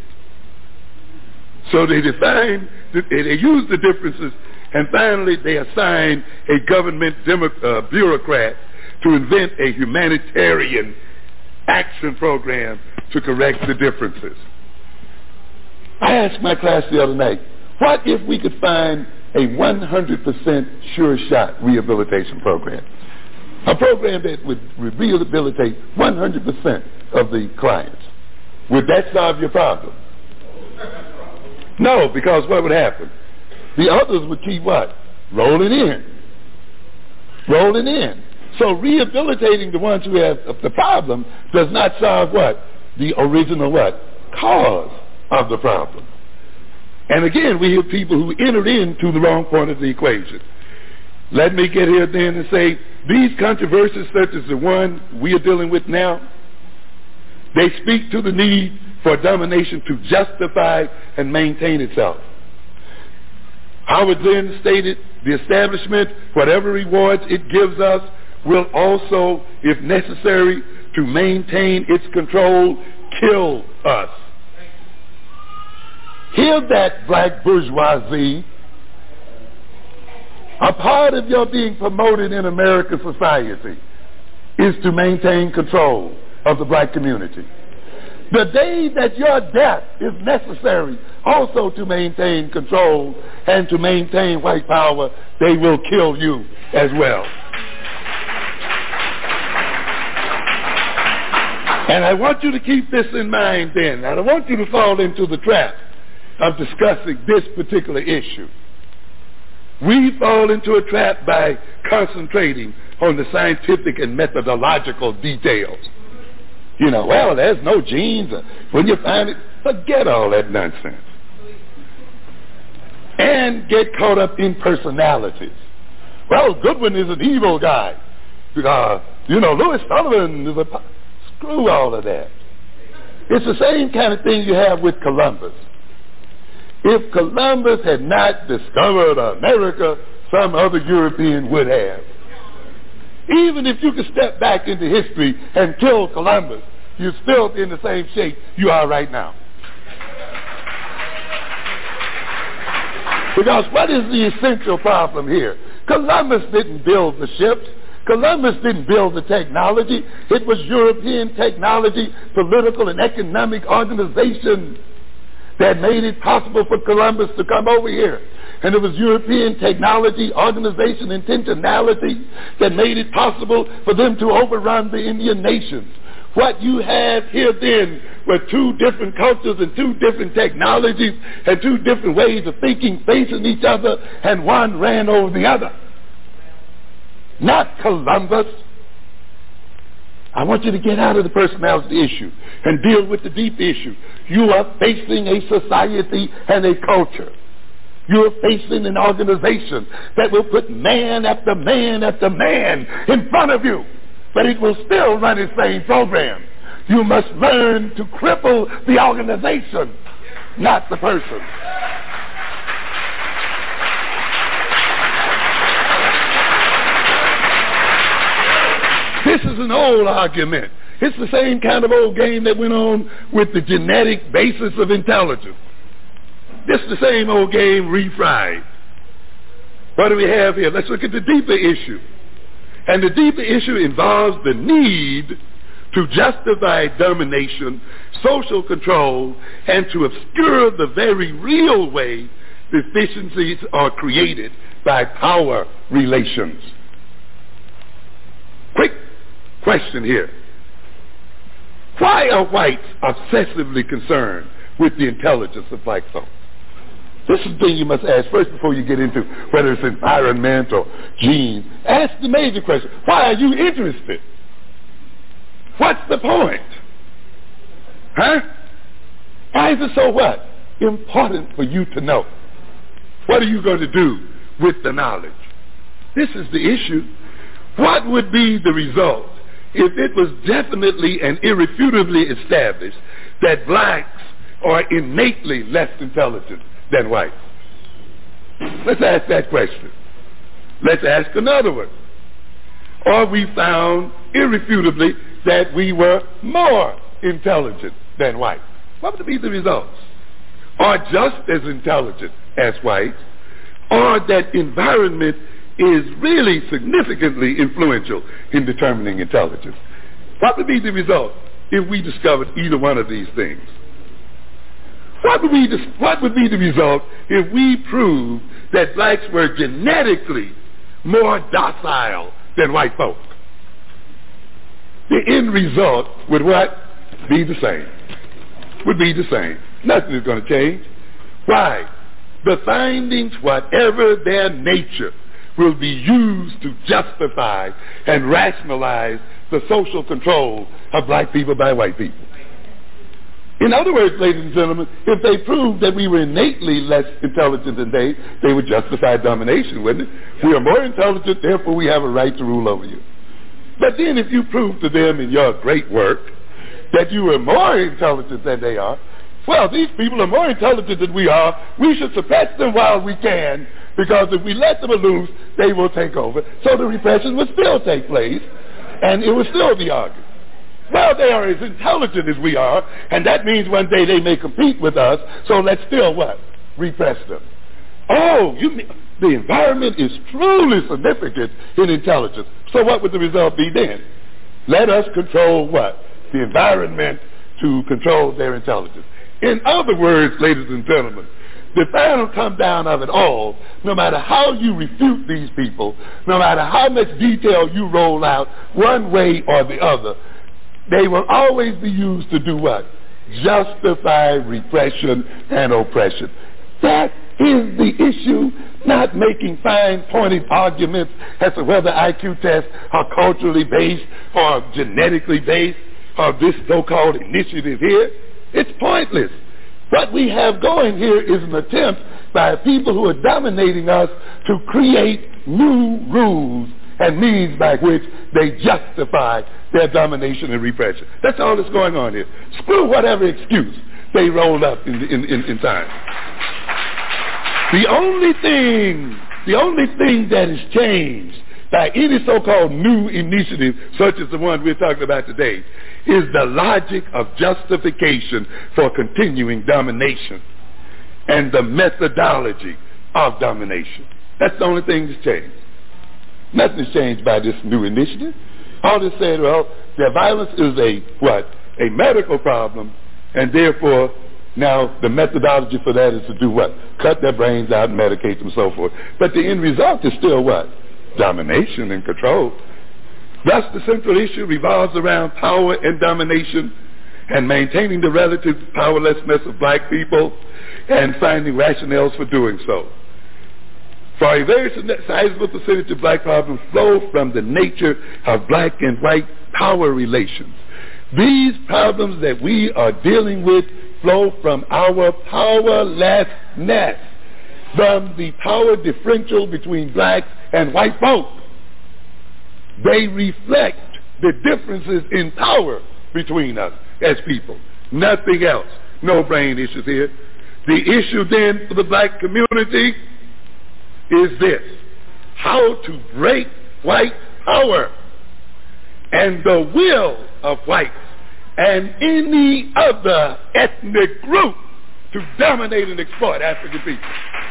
So they define, they use the differences, and finally they assign a government demo, uh, bureaucrat to invent a humanitarian action program to correct the differences. I asked my class the other night, what if we could find a one hundred percent sure shot rehabilitation program? A program that would rehabilitate one hundred percent of the clients. Would that solve your problem? No, because what would happen? The others would keep what? Rolling in. Rolling in. So rehabilitating the ones who have the problem does not solve what? The original what? Cause of the problem. And again, we hear people who entered into the wrong point of the equation. Let me get here then and say, these controversies such as the one we are dealing with now, they speak to the need for domination to justify and maintain itself. Howard then stated, the establishment, whatever rewards it gives us, will also, if necessary, to maintain its control, kill us. Hear that, black bourgeoisie. A part of your being promoted in American society is to maintain control of the black community. The day that your death is necessary also to maintain control and to maintain white power, they will kill you as well. And I want you to keep this in mind then. I don't want you to fall into the trap of discussing this particular issue. We fall into a trap by concentrating on the scientific and methodological details. You know, well, there's no genes. When you find it, forget all that nonsense. And get caught up in personalities. Well, Goodwin is an evil guy. Uh, you know, Louis Sullivan is a... Screw all of that. It's the same kind of thing you have with Columbus. If Columbus had not discovered America, some other European would have. Even if you could step back into history and kill Columbus, you'd still be in the same shape you are right now. Because what is the essential problem here? Columbus didn't build the ships. Columbus didn't build the technology. It was European technology, political and economic organization that made it possible for Columbus to come over here. And it was European technology, organization, intentionality that made it possible for them to overrun the Indian nations. What you have here then were two different cultures and two different technologies and two different ways of thinking facing each other, and one ran over the other. Not Columbus. I want you to get out of the personality issue and deal with the deep issue. You are facing a society and a culture. You are facing an organization that will put man after man after man in front of you, but it will still run its same program. You must learn to cripple the organization, not the person. This is an old argument. It's the same kind of old game that went on with the genetic basis of intelligence. This is the same old game refried. What do we have here? Let's look at the deeper issue. And the deeper issue involves the need to justify domination, social control, and to obscure the very real way deficiencies are created by power relations. Quick question here. Why are whites obsessively concerned with the intelligence of black folks? This is the thing you must ask first before you get into whether it's environment or genes. Ask the major question. Why are you interested? What's the point? Huh? Why is it so what? Important for you to know. What are you going to do with the knowledge? This is the issue. What would be the result if it was definitely and irrefutably established that blacks are innately less intelligent than whites? Let's ask that question. Let's ask another one. Or we found irrefutably that we were more intelligent than whites. What would be the results? Or just as intelligent as whites, or that environment is really significantly influential in determining intelligence. What would be the result if we discovered either one of these things? What would be the, what would be the result if we proved that blacks were genetically more docile than white folk? The end result would what? Be the same. Would be the same. Nothing is going to change. Why? The findings, whatever their nature, will be used to justify and rationalize the social control of black people by white people. In other words, ladies and gentlemen, if they proved that we were innately less intelligent than they, they would justify domination, wouldn't it? We are more intelligent, therefore we have a right to rule over you. But then if you prove to them in your great work that you are more intelligent than they are, well, these people are more intelligent than we are. We should suppress them while we can, because if we let them loose, they will take over. So the repression would still take place, and it would still be argued. Well, they are as intelligent as we are, and that means one day they may compete with us, so let's still what? Repress them. Oh, you mean, the environment is truly significant in intelligence. So what would the result be then? Let us control what? The environment to control their intelligence. In other words, ladies and gentlemen, the final come down of it all, no matter how you refute these people, no matter how much detail you roll out one way or the other, they will always be used to do what? Justify repression and oppression. That is the issue, not making fine-pointed arguments as to whether I Q tests are culturally based or genetically based or this so-called initiative here. It's pointless. What we have going here is an attempt by people who are dominating us to create new rules and means by which they justify their domination and repression. That's all that's going on here. Screw whatever excuse they rolled up in, in, in, in time. The only thing, the only thing that has changed by any so-called new initiative such as the one we're talking about today is the logic of justification for continuing domination and the methodology of domination. That's the only thing that's changed. Nothing's changed by this new initiative. All they said, well, their violence is a, what, a medical problem, and therefore now the methodology for that is to do what? Cut their brains out and medicate them and so forth. But the end result is still what? Domination and control. Thus the central issue revolves around power and domination and maintaining the relative powerlessness of black people and finding rationales for doing so. For a very sizable percentage of black problems flow from the nature of black and white power relations. These problems that we are dealing with flow from our powerlessness, from the power differential between blacks and white folk. They reflect the differences in power between us as people. Nothing else. No brain issues here. The issue then for the black community is this: how to break white power and the will of whites and any other ethnic group to dominate and exploit African people.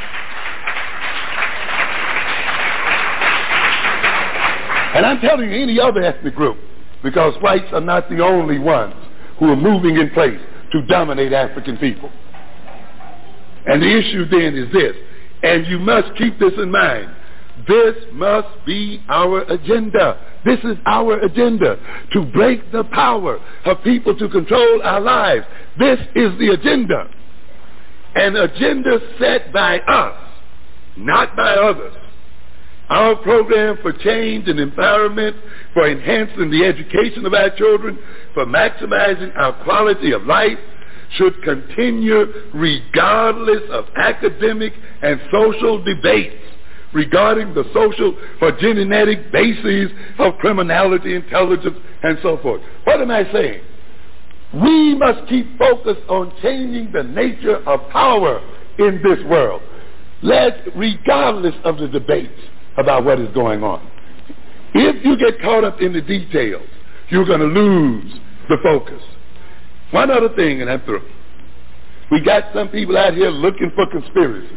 And I'm telling you, any other ethnic group, because whites are not the only ones who are moving in place to dominate African people. And the issue then is this, and you must keep this in mind, this must be our agenda. This is our agenda, to break the power of people to control our lives. This is the agenda. An agenda set by us, not by others. Our program for change and empowerment, for enhancing the education of our children, for maximizing our quality of life, should continue regardless of academic and social debates regarding the social or genetic bases of criminality, intelligence, and so forth. What am I saying? We must keep focused on changing the nature of power in this world, let regardless of the debates about what is going on. If you get caught up in the details, you're going to lose the focus. One other thing, and I'm through. We got some people out here looking for conspiracies.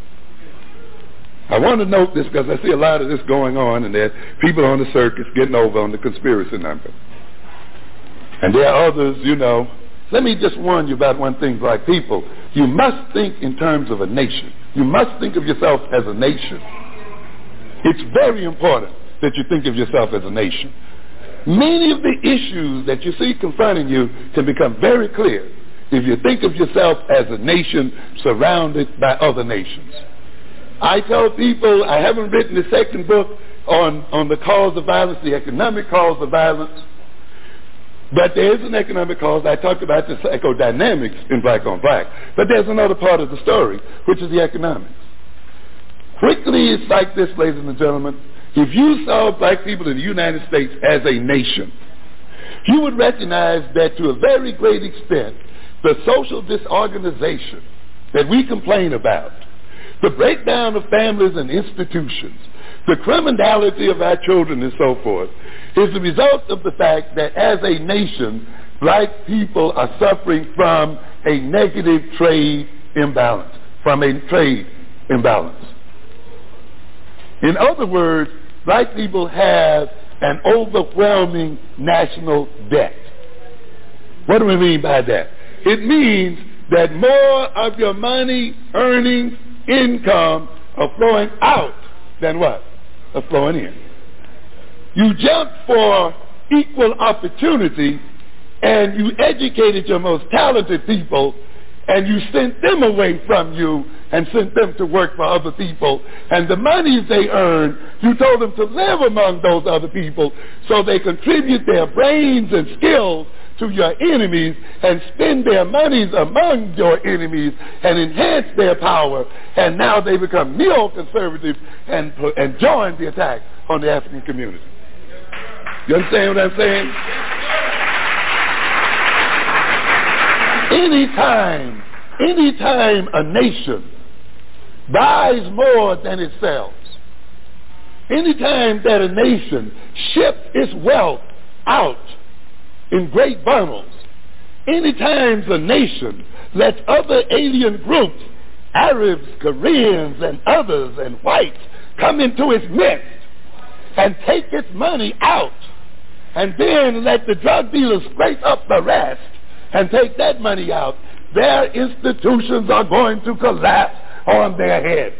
I want to note this because I see a lot of this going on, and there are people on the circus getting over on the conspiracy number. And there are others, you know. Let me just warn you about one thing, black people. You must think in terms of a nation. You must think of yourself as a nation. It's very important that you think of yourself as a nation. Many of the issues that you see confronting you can become very clear if you think of yourself as a nation surrounded by other nations. I tell people I haven't written the second book on, on the cause of violence, the economic cause of violence, but there is an economic cause. I talked about the psychodynamics in Black on Black, but there's another part of the story, which is the economics. Quickly, it's like this, ladies and gentlemen. If you saw black people in the United States as a nation, you would recognize that to a very great extent, the social disorganization that we complain about, the breakdown of families and institutions, the criminality of our children and so forth, is the result of the fact that as a nation, black people are suffering from a negative trade imbalance, from a trade imbalance. In other words, black people have an overwhelming national debt. What do we mean by that? It means that more of your money, earnings, income are flowing out than what? Are flowing in. You jumped for equal opportunity and you educated your most talented people and you sent them away from you and sent them to work for other people. And the monies they earned, you told them to live among those other people so they contribute their brains and skills to your enemies and spend their monies among your enemies and enhance their power. And now they become neoconservative and, and join the attack on the African community. You understand what I'm saying? Anytime, anytime a nation buys more than it sells, Anytime that a nation ships its wealth out in great bundles, anytime a nation lets other alien groups, Arabs, Koreans, and others, and whites, come into its midst and take its money out, and then let the drug dealers scrape up the rest and take that money out, their institutions are going to collapse on their heads.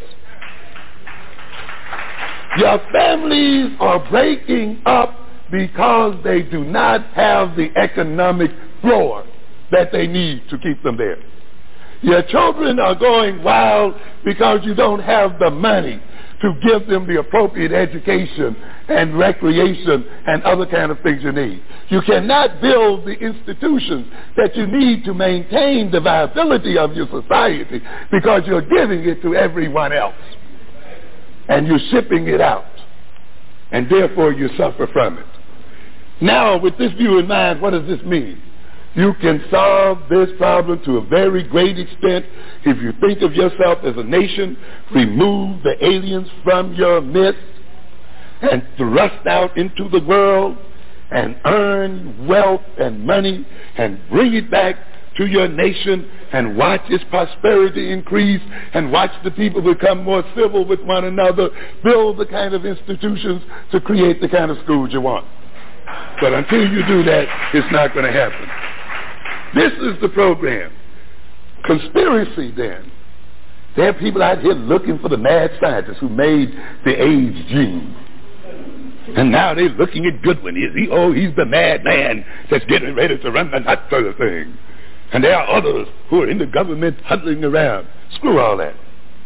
Your families are breaking up because they do not have the economic floor that they need to keep them there. Your children are going wild because you don't have the money to give them the appropriate education and recreation and other kind of things you need. You cannot build the institutions that you need to maintain the viability of your society because you're giving it to everyone else. And you're shipping it out. And therefore you suffer from it. Now, with this view in mind, what does this mean? You can solve this problem to a very great extent if you think of yourself as a nation, remove the aliens from your midst, and thrust out into the world and earn wealth and money and bring it back to your nation and watch its prosperity increase and watch the people become more civil with one another, build the kind of institutions to create the kind of schools you want. But until you do that, it's not going to happen. This is the program. Conspiracy, then. There are people out here looking for the mad scientists who made the AIDS gene. And now they're looking at Goodwin. Is he? Oh, he's the mad man that's getting ready to run the nut for the thing. And there are others who are in the government huddling around. Screw all that.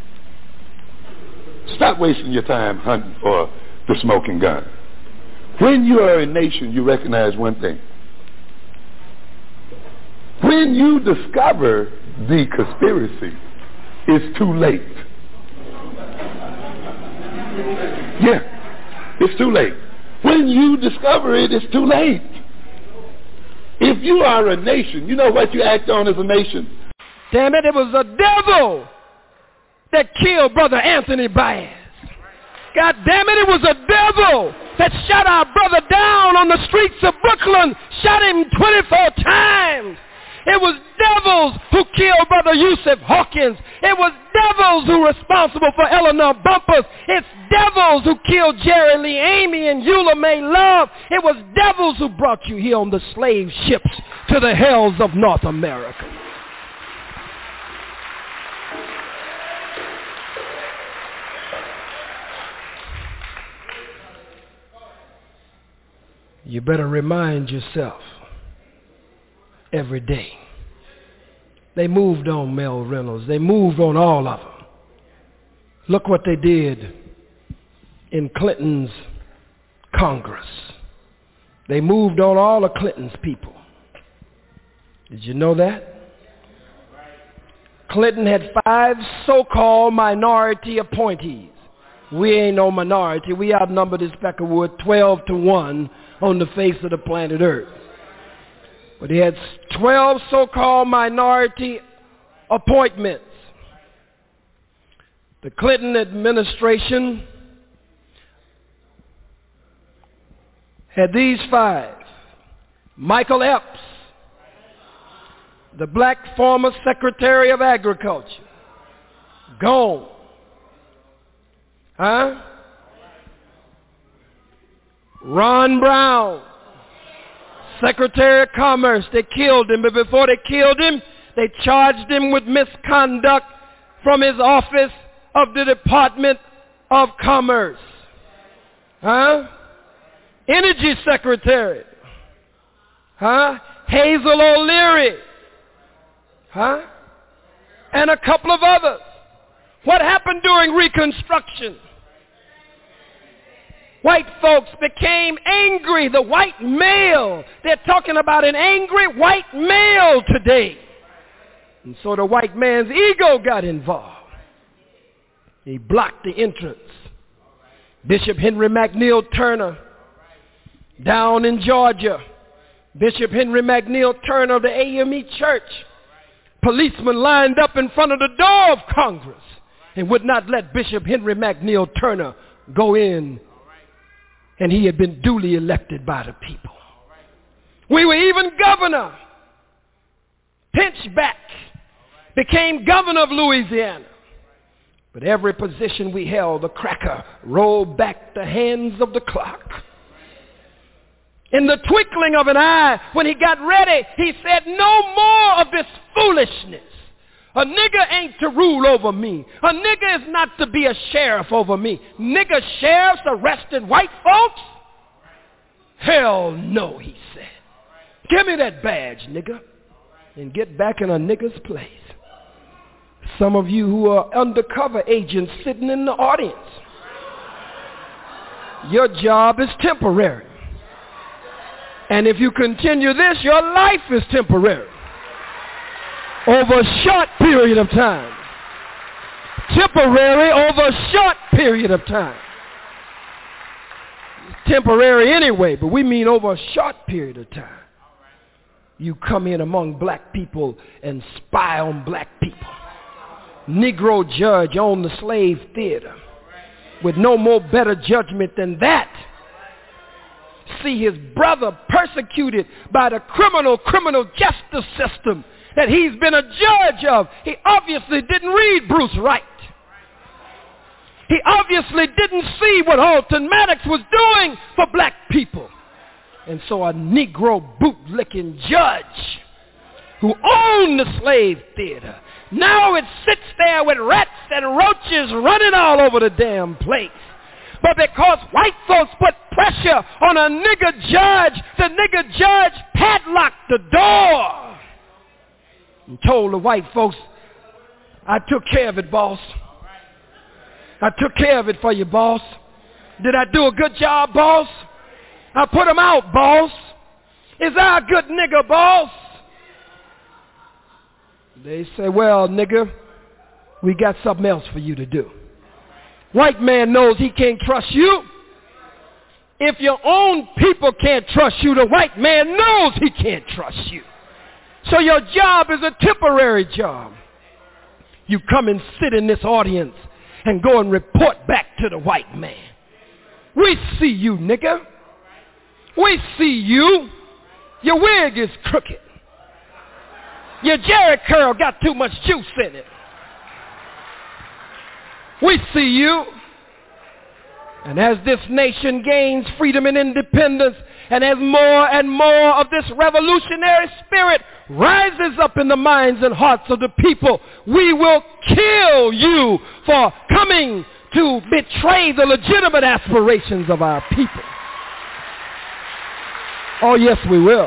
Stop wasting your time hunting for the smoking gun. When you are a nation, you recognize one thing. When you discover the conspiracy, it's too late. Yeah, it's too late. When you discover it, it's too late. If you are a nation, you know what you act on as a nation? Damn it, it was the devil that killed Brother Anthony Baez. God damn it, it was the devil that shot our brother down on the streets of Brooklyn, shot him twenty-four times. It was devils who killed Brother Yusuf Hawkins. It was devils who were responsible for Eleanor Bumpers. It's devils who killed Jerry Lee Amy and Eula May Love. It was devils who brought you here on the slave ships to the hells of North America. You better remind yourself every day. They moved on Mel Reynolds. They moved on all of them. Look what they did in Clinton's Congress. They moved on all of Clinton's people. Did you know that? Clinton had five so-called minority appointees. We ain't no minority. We outnumbered this peck of wood twelve to one on the face of the planet Earth. But he had twelve so-called minority appointments. The Clinton administration had these five. Michael Epps, the black former Secretary of Agriculture, gone. Huh? Ron Brown, Secretary of Commerce. They killed him, but before they killed him, they charged him with misconduct from his office of the Department of Commerce. Huh? Energy Secretary. Huh? Hazel O'Leary. Huh? And a couple of others. What happened during Reconstruction? White folks became angry. The white male. They're talking about an angry white male today. And so the white man's ego got involved. He blocked the entrance. Bishop Henry McNeil Turner, down in Georgia. Bishop Henry McNeil Turner of the A M E Church. Policemen lined up in front of the door of Congress and would not let Bishop Henry McNeil Turner go in and he had been duly elected by the people. We were even governor. Pinchback became governor of Louisiana. But every position we held, the cracker rolled back the hands of the clock. In the twinkling of an eye, when he got ready, he said, no more of this foolishness. A nigger ain't to rule over me. A nigger is not to be a sheriff over me. Nigger sheriffs arrested white folks? Hell no, he said. Give me that badge, nigger, and get back in a nigger's place. Some of you who are undercover agents sitting in the audience, your job is temporary. And if you continue this, your life is temporary. Over a short period of time. Temporary over a short period of time. It's temporary anyway, but we mean over a short period of time. You come in among black people and spy on black people. Negro judge on the slave theater with no more better judgment than that. See his brother persecuted by the criminal, criminal justice system that he's been a judge of. He obviously didn't read Bruce Wright. He obviously didn't see what Alton Maddox was doing for black people. And so a Negro bootlicking judge who owned the slave theater, now it sits there with rats and roaches running all over the damn place. But because white folks put pressure on a nigger judge, the nigger judge padlocked the door and told the white folks, I took care of it, boss. I took care of it for you, boss. Did I do a good job, boss? I put him out, boss. Is I a good nigger, boss? They say, well, nigger, we got something else for you to do. White man knows he can't trust you. If your own people can't trust you, the white man knows he can't trust you. So your job is a temporary job. You come and sit in this audience and go and report back to the white man. We see you, nigger. We see you. Your wig is crooked. Your Jerry curl got too much juice in it. We see you. And as this nation gains freedom and independence, and as more and more of this revolutionary spirit rises up in the minds and hearts of the people, we will kill you for coming to betray the legitimate aspirations of our people. Oh, yes, we will.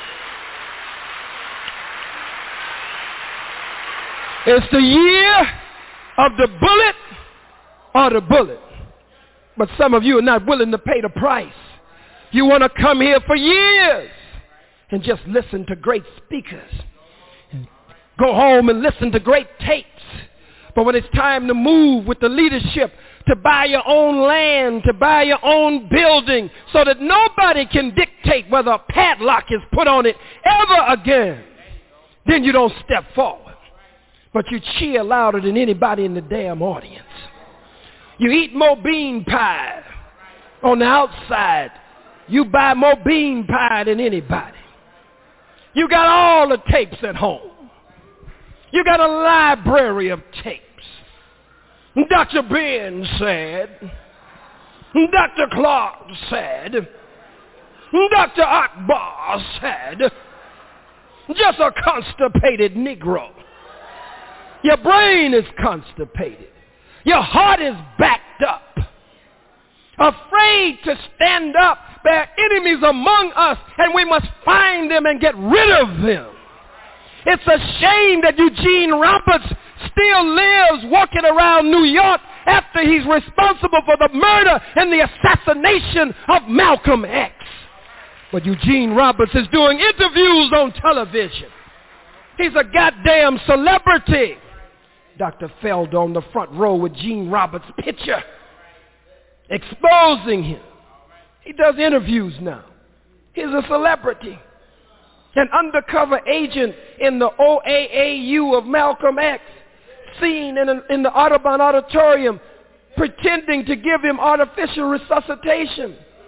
It's the year of the bullet or the bullet. But some of you are not willing to pay the price. You want to come here for years and just listen to great speakers. Go home and listen to great tapes. But when it's time to move with the leadership, to buy your own land, to buy your own building, so that nobody can dictate whether a padlock is put on it ever again, then you don't step forward. But you cheer louder than anybody in the damn audience. You eat more bean pie on the outside. You buy more bean pie than anybody. You got all the tapes at home. You got a library of tapes. Doctor Ben said, Doctor Clark said, Doctor Akbar said, just a constipated Negro. Your brain is constipated. Your heart is backed up. Afraid to stand up. There are enemies among us, and we must find them and get rid of them. It's a shame that Eugene Roberts still lives walking around New York after he's responsible for the murder and the assassination of Malcolm X. But Eugene Roberts is doing interviews on television. He's a goddamn celebrity. Doctor Felder on the front row with Gene Roberts' picture, exposing him. He does interviews now. He's a celebrity. An undercover agent in the O A A U of Malcolm X, seen in, a, in the Audubon Auditorium, pretending to give him artificial resuscitation.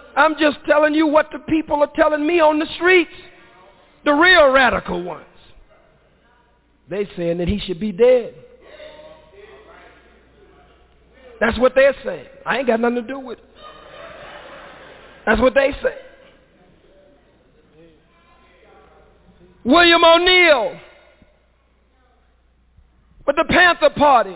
I'm just telling you what the people are telling me on the streets. The real radical ones. They saying that he should be dead. That's what they're saying. I ain't got nothing to do with it. That's what they say. William O'Neill with the Panther Party,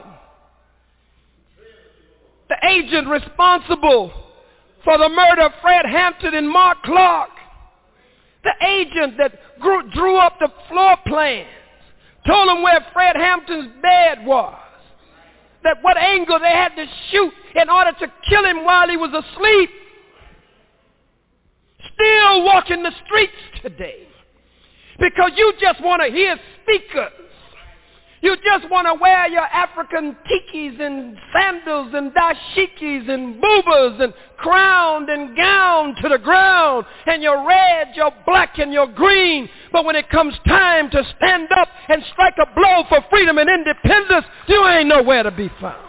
the agent responsible for the murder of Fred Hampton and Mark Clark, the agent that grew, drew up the floor plans, told them where Fred Hampton's bed was, that what angle they had to shoot in order to kill him while he was asleep, still walking the streets today because you just want to hear speakers. You just want to wear your African tikis and sandals and dashikis and boobas and crowned and gowned to the ground and your red, your black, and your green. But when it comes time to stand up and strike a blow for freedom and independence, you ain't nowhere to be found.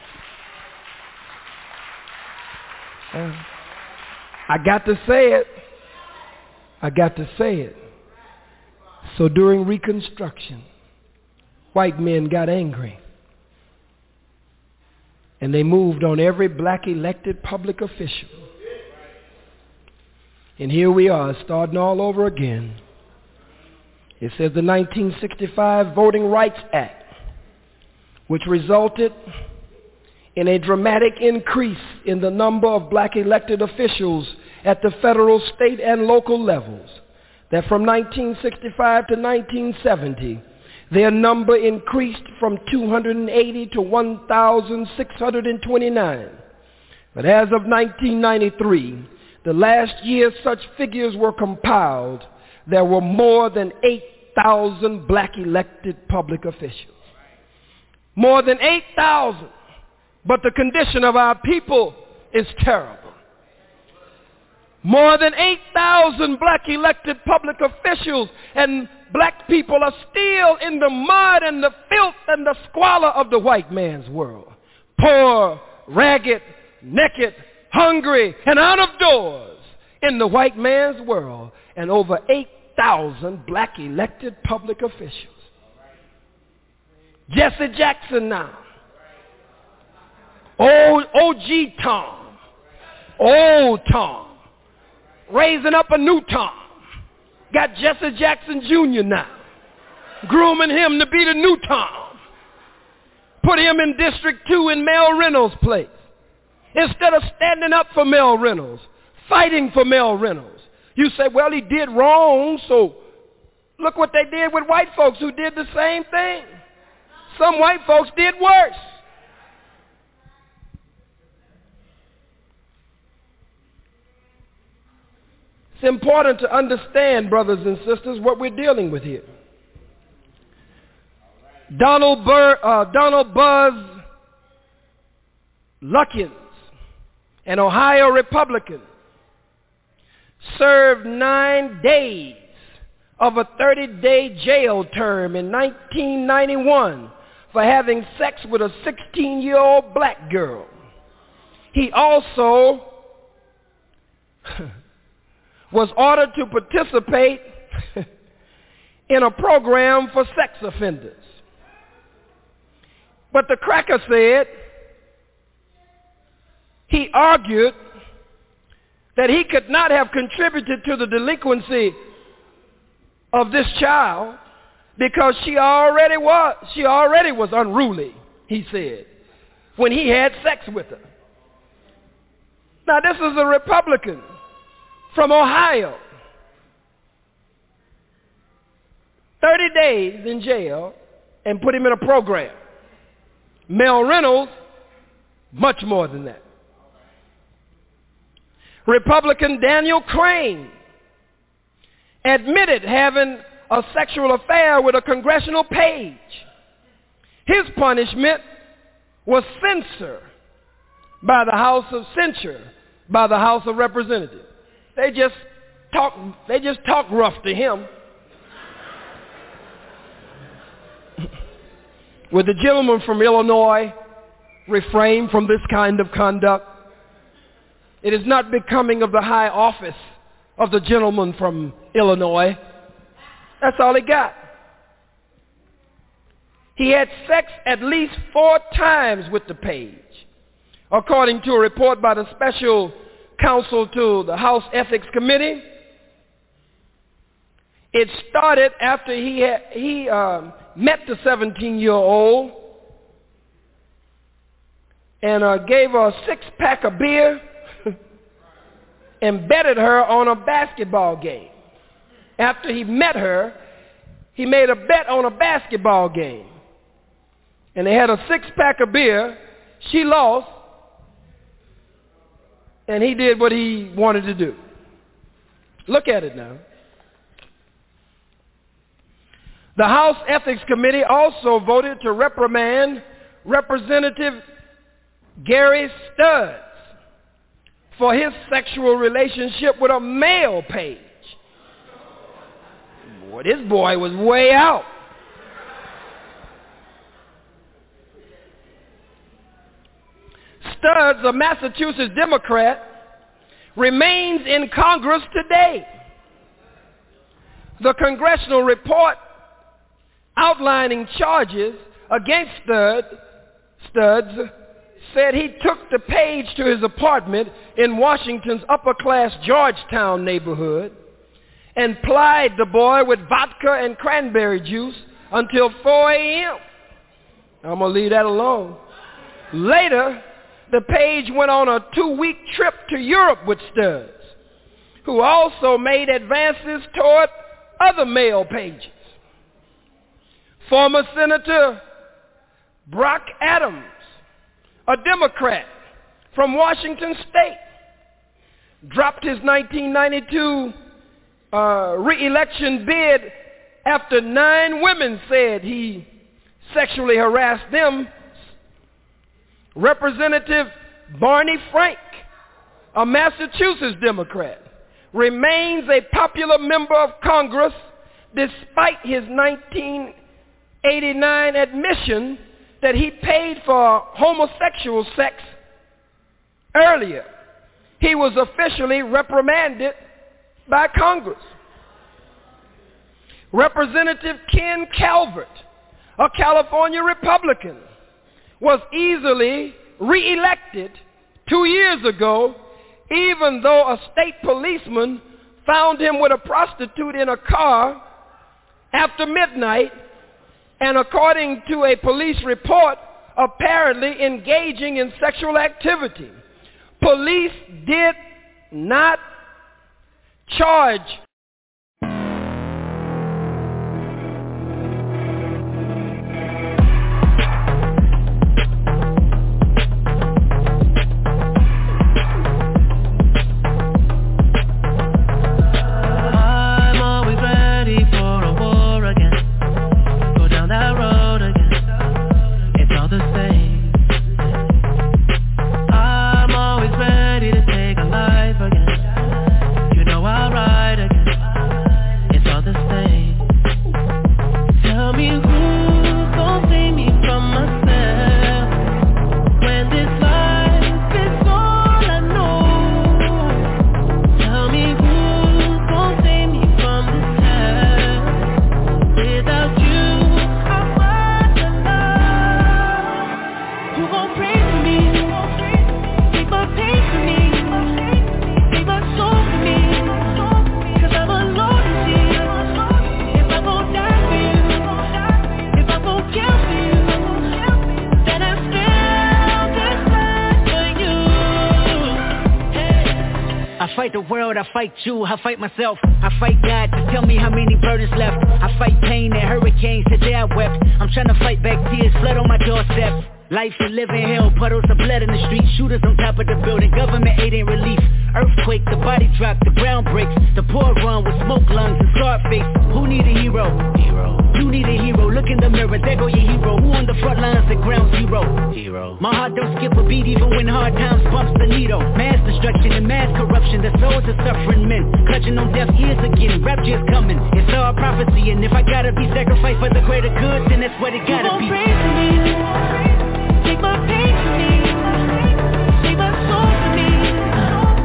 Uh, I got to say it. I got to say it. So during Reconstruction, white men got angry. And they moved on every black elected public official. And here we are, starting all over again. It says the nineteen sixty-five Voting Rights Act, which resulted in a dramatic increase in the number of black elected officials at the federal, state, and local levels, that from nineteen sixty-five to nineteen seventy, their number increased from two hundred eighty to one thousand six hundred twenty-nine. But as of nineteen ninety-three, the last year such figures were compiled, there were more than eight thousand black elected public officials. More than eight thousand. But the condition of our people is terrible. More than eight thousand black elected public officials, and black people are still in the mud and the filth and the squalor of the white man's world. Poor, ragged, naked, hungry, and out of doors in the white man's world. And over eight thousand black elected public officials. Jesse Jackson now. Old O G Tom. Old Tom. Raising up a new Tom. Got Jesse Jackson Junior now. Grooming him to be the new Tom. Put him in District two in Mel Reynolds' place. Instead of standing up for Mel Reynolds, fighting for Mel Reynolds. You say, well, he did wrong, so look what they did with white folks who did the same thing. Some white folks did worse. It's important to understand, brothers and sisters, what we're dealing with here. Donald, Bur- uh, Donald Buzz Luckins, an Ohio Republican, served nine days of a thirty-day jail term in nineteen ninety-one for having sex with a sixteen-year-old black girl. He also was ordered to participate in a program for sex offenders. But the cracker said he argued that he could not have contributed to the delinquency of this child because she already was, she already was unruly, he said, when he had sex with her. Now this is a Republican from Ohio. thirty days in jail and put him in a program. Mel Reynolds, much more than that. Republican Daniel Crane admitted having a sexual affair with a congressional page. His punishment was censure by the House of Censure, by the House of Representatives. They just talk, they just talk rough to him. Would the gentleman from Illinois refrain from this kind of conduct? It is not becoming of the high office of the gentleman from Illinois. That's all he got. He had sex at least four times with the page, according to a report by the special counsel to the House Ethics Committee. It started after he had, he uh, met the seventeen-year-old and uh, gave her a six-pack of beer and betted her on a basketball game. After he met her, he made a bet on a basketball game. And they had a six-pack of beer. She lost, and he did what he wanted to do. Look at it now. The House Ethics Committee also voted to reprimand Representative Gary Studs for his sexual relationship with a male page. Boy, this boy was way out. Studs, a Massachusetts Democrat, remains in Congress today. The congressional report outlining charges against Stud, Studs said he took the page to his apartment in Washington's upper-class Georgetown neighborhood and plied the boy with vodka and cranberry juice until four a.m. I'm going to leave that alone. Later, the page went on a two-week trip to Europe with Studs, who also made advances toward other male pages. Former Senator Brock Adams, a Democrat from Washington State, dropped his nineteen ninety-two uh, re-election bid after nine women said he sexually harassed them. Representative Barney Frank, a Massachusetts Democrat, remains a popular member of Congress despite his nineteen eighty-nine admission that he paid for homosexual sex earlier. He was officially reprimanded by Congress. Representative Ken Calvert, a California Republican, was easily reelected two years ago, even though a state policeman found him with a prostitute in a car after midnight, and according to a police report, apparently engaging in sexual activity. Police did not charge I fight you, I fight myself, I fight God to tell me how many burdens left. I fight pain and hurricanes, today I wept. I'm trying to fight back tears, flood on my doorstep. Life is living hell, puddles of blood in the street, shooters on top of the building, government aid ain't relief. Earthquake, the body drop, the ground breaks, the poor run with smoke lungs and scarred face. Who need a hero? Hero. You need a hero, look in the mirror, there go your hero. Who on the front lines at ground zero? Hero. My heart don't skip a beat even when hard times bumps the needle. Mass destruction and mass corruption, the souls of suffering men, clutching on deaf ears again, rapture's coming. It's all prophecy, and if I gotta be sacrificed for the greater good, then that's what it gotta be. Pray for me, take my pain for me, save my soul for me.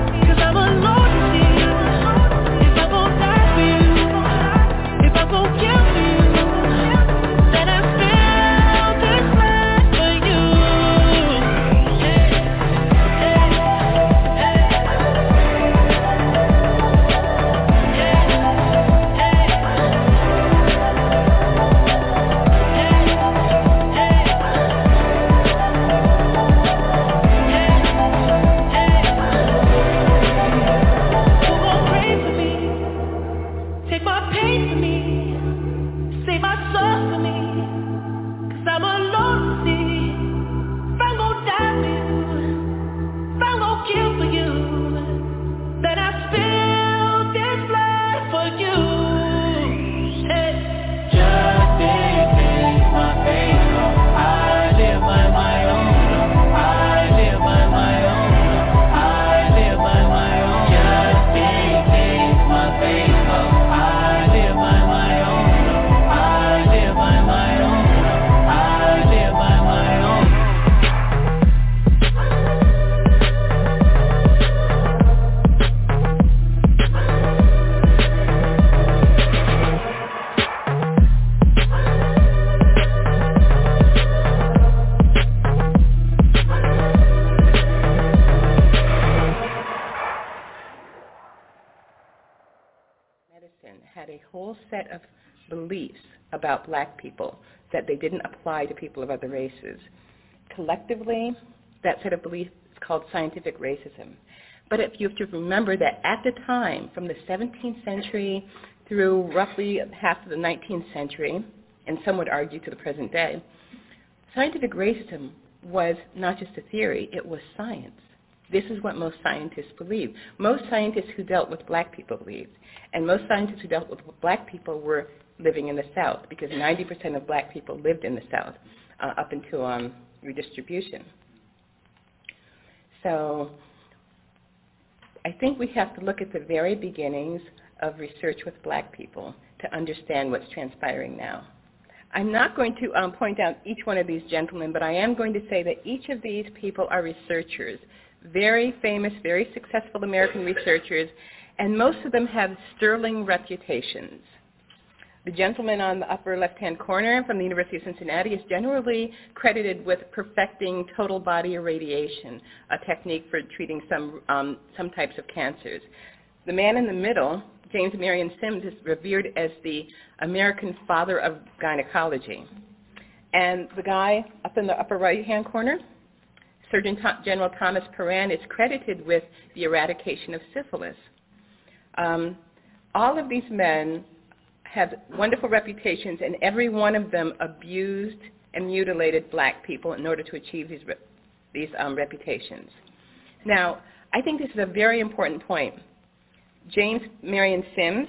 set of beliefs about black people that they didn't apply to people of other races. Collectively, that set of beliefs is called scientific racism. But if you have to remember that at the time, from the seventeenth century through roughly half of the nineteenth century, and some would argue to the present day, scientific racism was not just a theory, it was science. This is what most scientists believe. Most scientists who dealt with black people believed, and most scientists who dealt with black people were living in the South, because ninety percent of black people lived in the South uh, up until um, redistribution. So I think we have to look at the very beginnings of research with black people to understand what's transpiring now. I'm not going to um, point out each one of these gentlemen, but I am going to say that each of these people are researchers, very famous, very successful American researchers, and most of them have sterling reputations. The gentleman on the upper left-hand corner from the University of Cincinnati is generally credited with perfecting total body irradiation, a technique for treating some, um, some types of cancers. The man in the middle, James Marion Sims, is revered as the American father of gynecology. And the guy up in the upper right-hand corner, Surgeon General Thomas Paran, is credited with the eradication of syphilis. Um, all of these men have wonderful reputations, and every one of them abused and mutilated black people in order to achieve these, re- these um, reputations. Now, I think this is a very important point. James Marion Sims,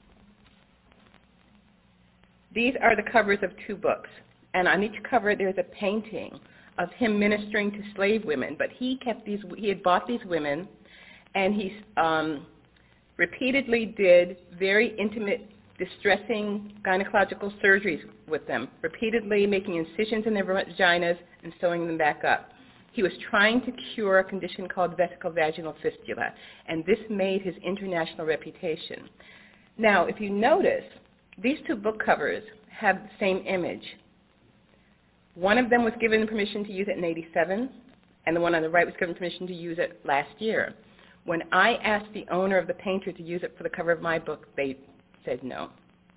these are the covers of two books, and on each cover there's a painting of him ministering to slave women, but he kept these, he had bought these women, and he um, repeatedly did very intimate, distressing gynecological surgeries with them, repeatedly making incisions in their vaginas and sewing them back up. He was trying to cure a condition called vesicovaginal fistula, and this made his international reputation. Now, if you notice, these two book covers have the same image. One of them was given permission to use it in eighty-seven, and the one on the right was given permission to use it last year. When I asked the owner of the painter to use it for the cover of my book, they said no.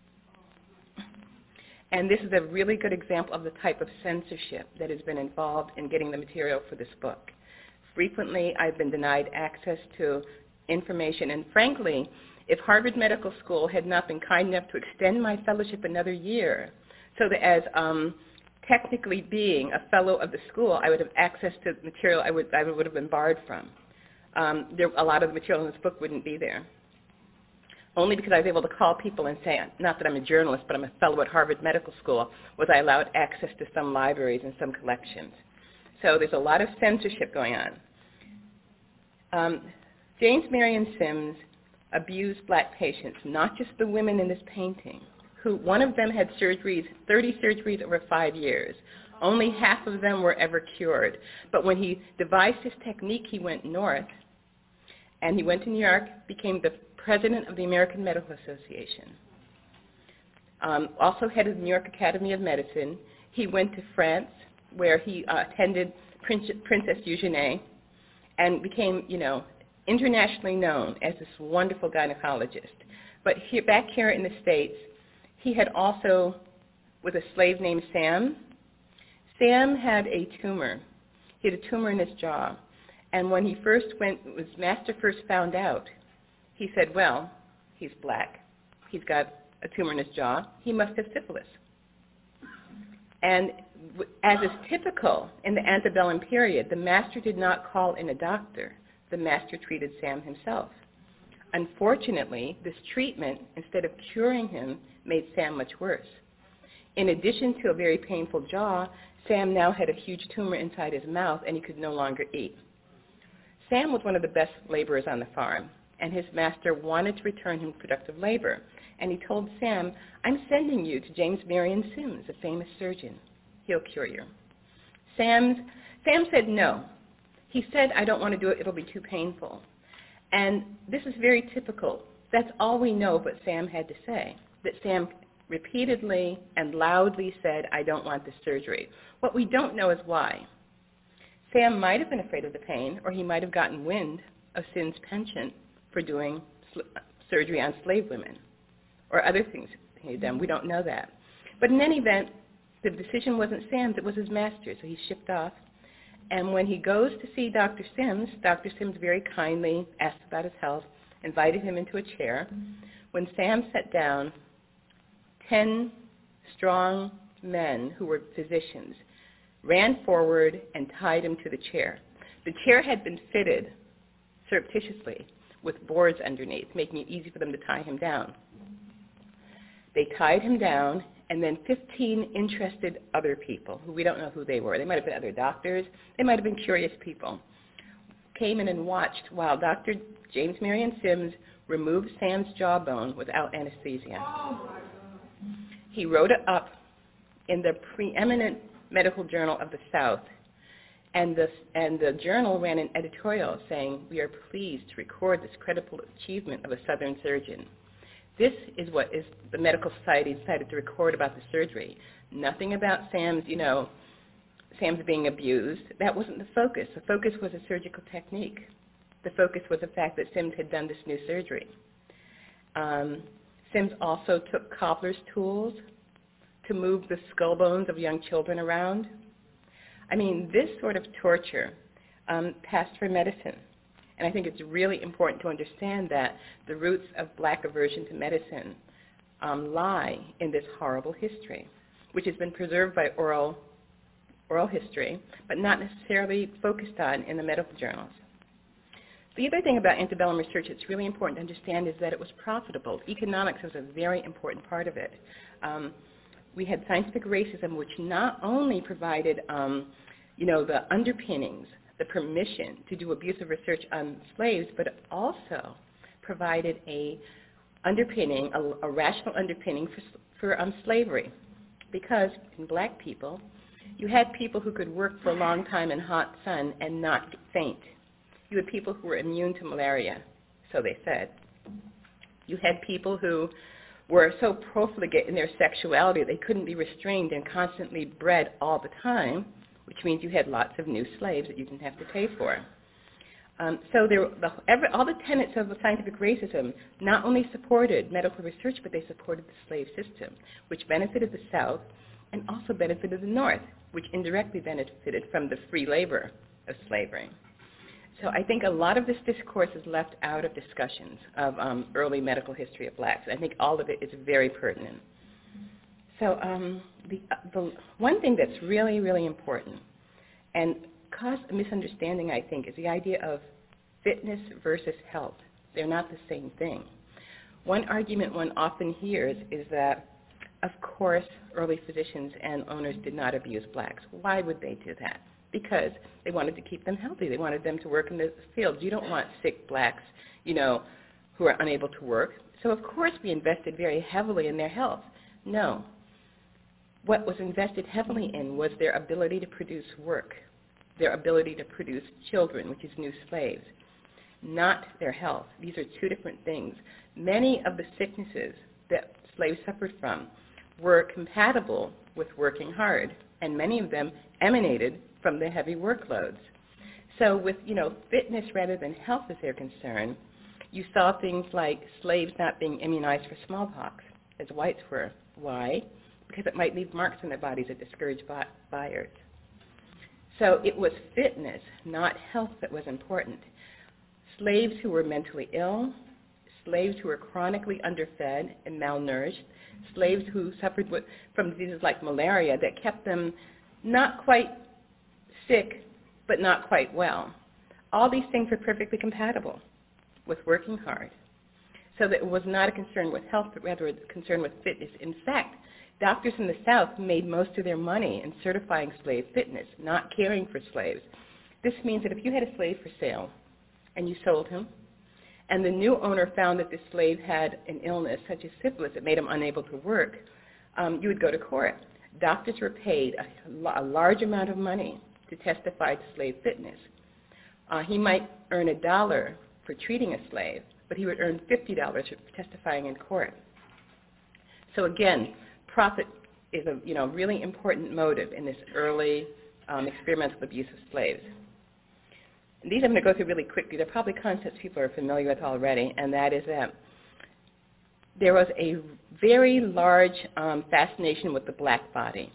And this is a really good example of the type of censorship that has been involved in getting the material for this book. Frequently, I've been denied access to information, and frankly, if Harvard Medical School had not been kind enough to extend my fellowship another year, so that as um, technically being a fellow of the school, I would have access to material I would, I would have been barred from. Um, there, a lot of the material in this book wouldn't be there. Only because I was able to call people and say, not that I'm a journalist, but I'm a fellow at Harvard Medical School, was I allowed access to some libraries and some collections. So there's a lot of censorship going on. Um, James Marion Sims abused black patients, not just the women in this painting, who one of them had surgeries, thirty surgeries over five years. Only half of them were ever cured. But when he devised his technique, he went north, and he went to New York, became the president of the American Medical Association. Um, also head of the New York Academy of Medicine. He went to France, where he uh, attended Prince, Princess Eugenie, and became, you know, internationally known as this wonderful gynecologist. But here, back here in the States, he had also, with a slave named Sam, Sam had a tumor. He had a tumor in his jaw. And when he first went, his master first found out, he said, well, he's black. He's got a tumor in his jaw. He must have syphilis. And as is typical in the antebellum period, the master did not call in a doctor. The master treated Sam himself. Unfortunately, this treatment, instead of curing him, made Sam much worse. In addition to a very painful jaw, Sam now had a huge tumor inside his mouth, and he could no longer eat. Sam was one of the best laborers on the farm, and his master wanted to return him productive labor. And he told Sam, I'm sending you to James Marion Sims, a famous surgeon. He'll cure you. Sam's, Sam said no. He said, I don't want to do it. It'll be too painful. And this is very typical. That's all we know what Sam had to say, that Sam repeatedly and loudly said, I don't want this surgery. What we don't know is why. Sam might have been afraid of the pain, or he might have gotten wind of Sims' penchant for doing sl- surgery on slave women, or other things. he had done. We don't know that. But in any event, the decision wasn't Sam's, it was his master, so he shipped off. And when he goes to see Doctor Sims, Doctor Sims very kindly asked about his health, invited him into a chair. When Sam sat down, ten strong men who were physicians ran forward and tied him to the chair. The chair had been fitted surreptitiously with boards underneath, making it easy for them to tie him down. They tied him down, and then fifteen interested other people, who we don't know who they were. They might have been other doctors. They might have been curious people, came in and watched while Doctor James Marion Sims removed Sam's jawbone without anesthesia. He wrote it up in the preeminent medical journal of the South, and the, and the journal ran an editorial saying, "We are pleased to record this credible achievement of a Southern surgeon." This is what is the medical society decided to record about the surgery. Nothing about Sam's, you know, Sam's being abused. That wasn't the focus. The focus was a surgical technique. The focus was the fact that Sims had done this new surgery. Um, Sims also took cobbler's tools to move the skull bones of young children around. I mean, this sort of torture um, passed for medicine. And I think it's really important to understand that the roots of black aversion to medicine um, lie in this horrible history, which has been preserved by oral, oral history, but not necessarily focused on in the medical journals. The other thing about antebellum research that's really important to understand is that it was profitable. Economics was a very important part of it. Um, we had scientific racism, which not only provided, um, you know, the underpinnings, the permission to do abusive research on slaves, but it also provided a underpinning, a, a rational underpinning for, for um, slavery. Because in black people, you had people who could work for a long time in hot sun and not faint. You had people who were immune to malaria, so they said. You had people who were so profligate in their sexuality they couldn't be restrained and constantly bred all the time, which means you had lots of new slaves that you didn't have to pay for. Um, so there, the, every, all the tenets of the scientific racism not only supported medical research, but they supported the slave system, which benefited the South and also benefited the North, which indirectly benefited from the free labor of slavery. So I think a lot of this discourse is left out of discussions of um, early medical history of blacks. I think all of it is very pertinent. So um, the, uh, the one thing that's really, really important and caused a misunderstanding, I think, is the idea of fitness versus health. They're not the same thing. One argument one often hears is that, of course, early physicians and owners did not abuse blacks. Why would they do that? Because they wanted to keep them healthy. They wanted them to work in the fields. You don't want sick blacks, you know, who are unable to work. So, of course, we invested very heavily in their health. No. What was invested heavily in was their ability to produce work, their ability to produce children, which is new slaves, not their health. These are two different things. Many of the sicknesses that slaves suffered from were compatible with working hard, and many of them emanated from the heavy workloads. So with, you know, fitness rather than health as their concern, you saw things like slaves not being immunized for smallpox, as whites were. Why? Because it might leave marks on their bodies that discourage buyers. So it was fitness, not health, that was important. Slaves who were mentally ill, slaves who were chronically underfed and malnourished, slaves who suffered with, from diseases like malaria that kept them not quite sick, but not quite well. All these things were perfectly compatible with working hard. So that it was not a concern with health, but rather a concern with fitness. In fact, doctors in the South made most of their money in certifying slave fitness, not caring for slaves. This means that if you had a slave for sale and you sold him, and the new owner found that the slave had an illness such as syphilis that made him unable to work, um, you would go to court. Doctors were paid a, a large amount of money to testify to slave fitness. Uh, he might earn a dollar for treating a slave, but he would earn fifty dollars for testifying in court. So again, profit is a you know really important motive in this early um, experimental abuse of slaves. And these I'm going to go through really quickly. They're probably concepts people are familiar with already, and that is that there was a very large um, fascination with the black body.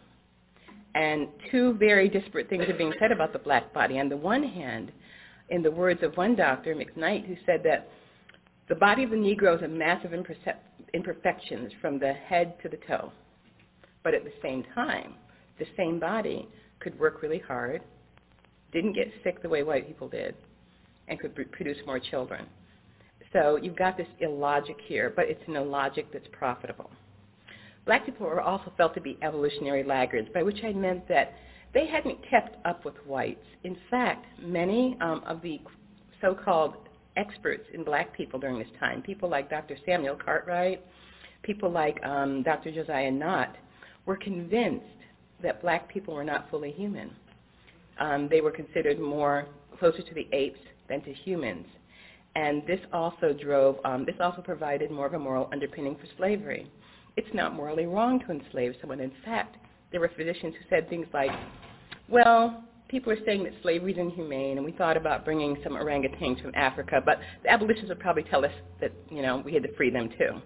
And two very disparate things are being said about the black body. On the one hand, in the words of one doctor, McKnight, who said that the body of the Negro is a massive imperce- imperfections from the head to the toe. But at the same time, the same body could work really hard, didn't get sick the way white people did, and could pr- produce more children. So you've got this illogic here, but it's an illogic that's profitable. Black people were also felt to be evolutionary laggards, by which I meant that they hadn't kept up with whites. In fact, many um, of the so-called experts in black people during this time, people like Doctor Samuel Cartwright, people like um, Doctor Josiah Nott, were convinced that black people were not fully human. Um, they were considered more closer to the apes than to humans. And this also drove, um, this also provided more of a moral underpinning for slavery. It's not morally wrong to enslave someone. In fact, there were physicians who said things like, well, people are saying that slavery is inhumane, and we thought about bringing some orangutans from Africa, but the abolitionists would probably tell us that, you know, we had to free them too.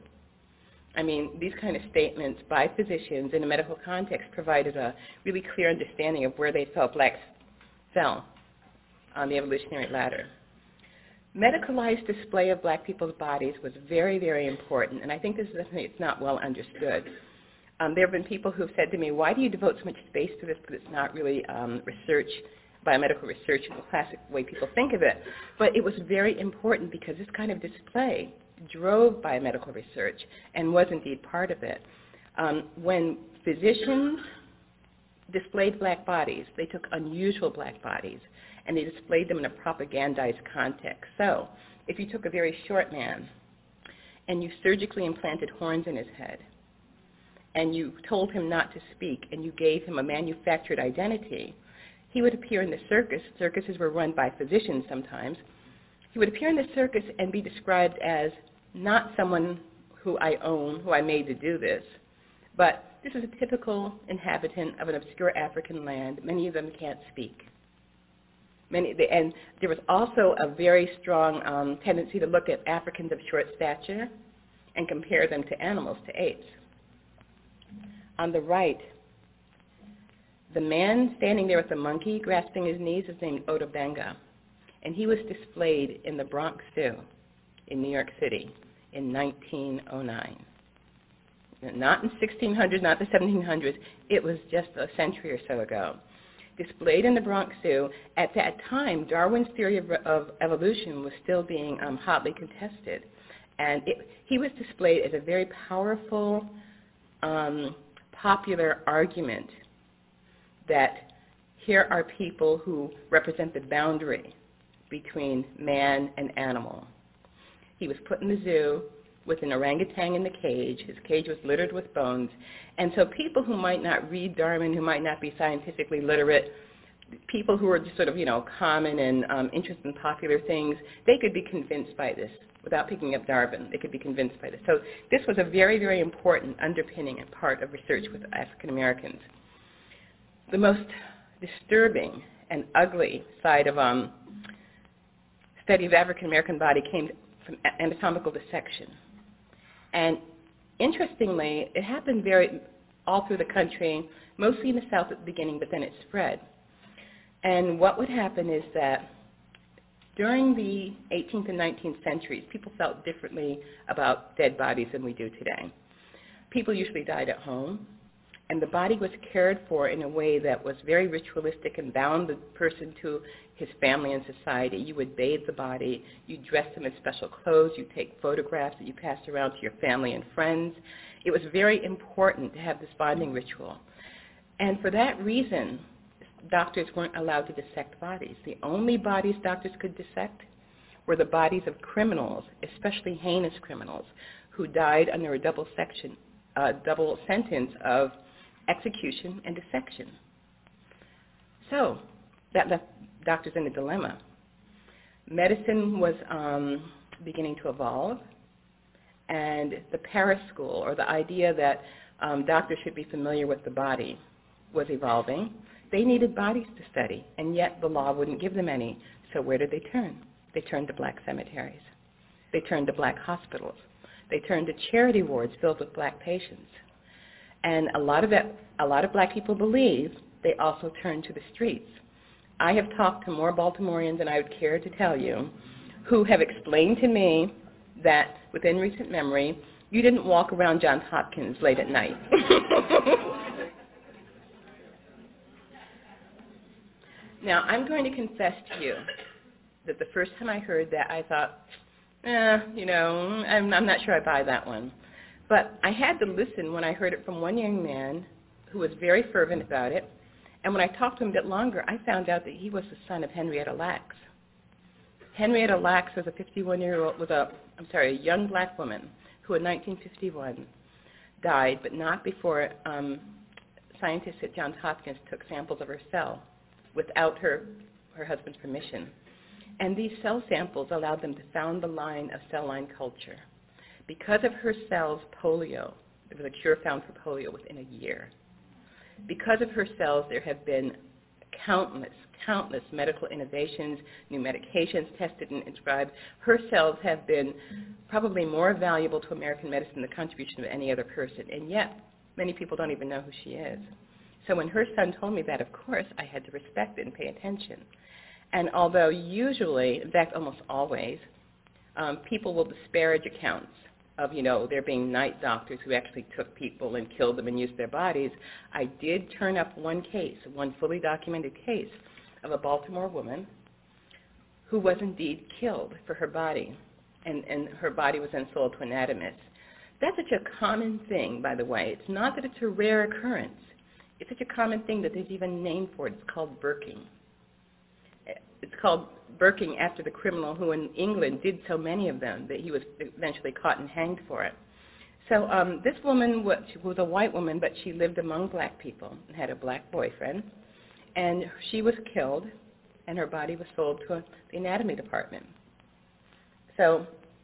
I mean, these kind of statements by physicians in a medical context provided a really clear understanding of where they felt blacks fell on the evolutionary ladder. Medicalized display of black people's bodies was very, very important, and I think this is something that's not well understood. Um, there have been people who have said to me, why do you devote so much space to this, because it's not really um, research, biomedical research in the classic way people think of it. But it was very important because this kind of display drove biomedical research and was indeed part of it. Um, when physicians displayed black bodies, they took unusual black bodies, and they displayed them in a propagandized context. So if you took a very short man and you surgically implanted horns in his head, and you told him not to speak, and you gave him a manufactured identity, he would appear in the circus. Circuses were run by physicians sometimes. He would appear in the circus and be described as not someone who I own, who I made to do this, but this is a typical inhabitant of an obscure African land. Many of them can't speak. Many, and there was also a very strong um, tendency to look at Africans of short stature and compare them to animals, to apes. On the right, the man standing there with the monkey grasping his knees is named Ota Benga, and he was displayed in the Bronx Zoo in New York City in nineteen oh nine. Not in sixteen hundred, not the seventeen hundreds, it was just a century or so ago. Displayed in the Bronx Zoo. At that time, Darwin's theory of, of evolution was still being um, hotly contested. And it, he was displayed as a very powerful, um, popular argument that here are people who represent the boundary between man and animal. He was put in the zoo with an orangutan in the cage. His cage was littered with bones. And so people who might not read Darwin, who might not be scientifically literate, people who are just sort of, you know, common and um, interested in popular things, they could be convinced by this without picking up Darwin. They could be convinced by this. So this was a very, very important underpinning and part of research with African Americans. The most disturbing and ugly side of um, study of African American body came from anatomical dissection. And interestingly, it happened very all through the country, mostly in the South at the beginning, but then it spread. And what would happen is that during the eighteenth and nineteenth centuries, people felt differently about dead bodies than we do today. People usually died at home, and the body was cared for in a way that was very ritualistic and bound the person to his family and society. You would bathe the body, you dress him in special clothes, you take photographs that you passed around to your family and friends. It was very important to have this bonding ritual. And for that reason, doctors weren't allowed to dissect bodies. The only bodies doctors could dissect were the bodies of criminals, especially heinous criminals, who died under a double section, uh, double sentence of execution and dissection. So that left doctors in a dilemma. Medicine was um, beginning to evolve, and the Paris School, or the idea that um, doctors should be familiar with the body, was evolving. They needed bodies to study, and yet the law wouldn't give them any. So where did they turn? They turned to black cemeteries. They turned to black hospitals. they turned to charity wards filled with black patients. And a lot of it, a lot of black people believe they also turned to the streets. I have talked to more Baltimoreans than I would care to tell you who have explained to me that within recent memory, you didn't walk around Johns Hopkins late at night. Now, I'm going to confess to you that the first time I heard that, I thought, eh, you know, I'm, I'm not sure I buy that one. But I had to listen when I heard it from one young man who was very fervent about it. And when I talked to him a bit longer, I found out that he was the son of Henrietta Lacks. Henrietta Lacks was a fifty-one-year-old, was a, I'm sorry, a young black woman who in nineteen fifty-one died, but not before um, scientists at Johns Hopkins took samples of her cell without her, her husband's permission. And these cell samples allowed them to found the line of cell line culture. Because of her cells, polio, there was a cure found for polio within a year. Because of her cells, there have been countless, countless medical innovations, new medications tested and inscribed. Her cells have been probably more valuable to American medicine than the contribution of any other person, and yet many people don't even know who she is. So when her son told me that, of course, I had to respect it and pay attention. And although usually, in fact almost always, um, people will disparage accounts of, you know, there being night doctors who actually took people and killed them and used their bodies, I did turn up one case, one fully documented case of a Baltimore woman who was indeed killed for her body, and, and her body was then sold to anatomists. That's such a common thing, by the way. It's not that it's a rare occurrence. It's such a common thing that there's even a name for it. It's called burking. It's called burking after the criminal who in England did so many of them that he was eventually caught and hanged for it. So um, this woman was, she was a white woman, but she lived among black people and had a black boyfriend. And she was killed, and her body was sold to a, the anatomy department. So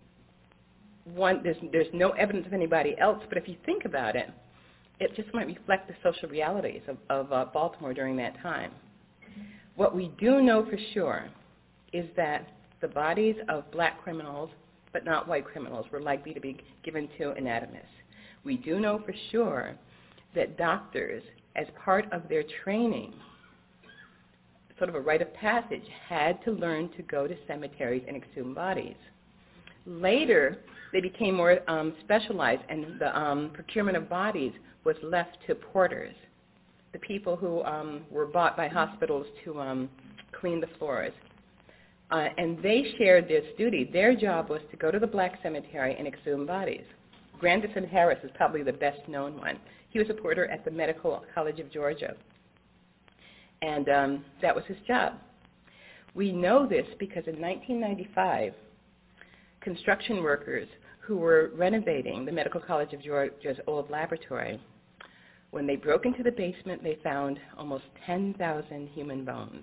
one, there's, there's no evidence of anybody else, but if you think about it, it just might reflect the social realities of, of uh, Baltimore during that time. What we do know for sure is that the bodies of black criminals, but not white criminals, were likely to be given to anatomists. We do know for sure that doctors, as part of their training, sort of a rite of passage, had to learn to go to cemeteries and exhume bodies. Later, they became more um, specialized, and the um, procurement of bodies was left to porters, the people who um, were bought by hospitals to um, clean the floors. Uh, and they shared this duty. Their job was to go to the black cemetery and exhume bodies. Grandison Harris is probably the best known one. He was a porter at the Medical College of Georgia. And um, that was his job. We know this because in nineteen ninety-five, construction workers who were renovating the Medical College of Georgia's old laboratory, when they broke into the basement, they found almost ten thousand human bones.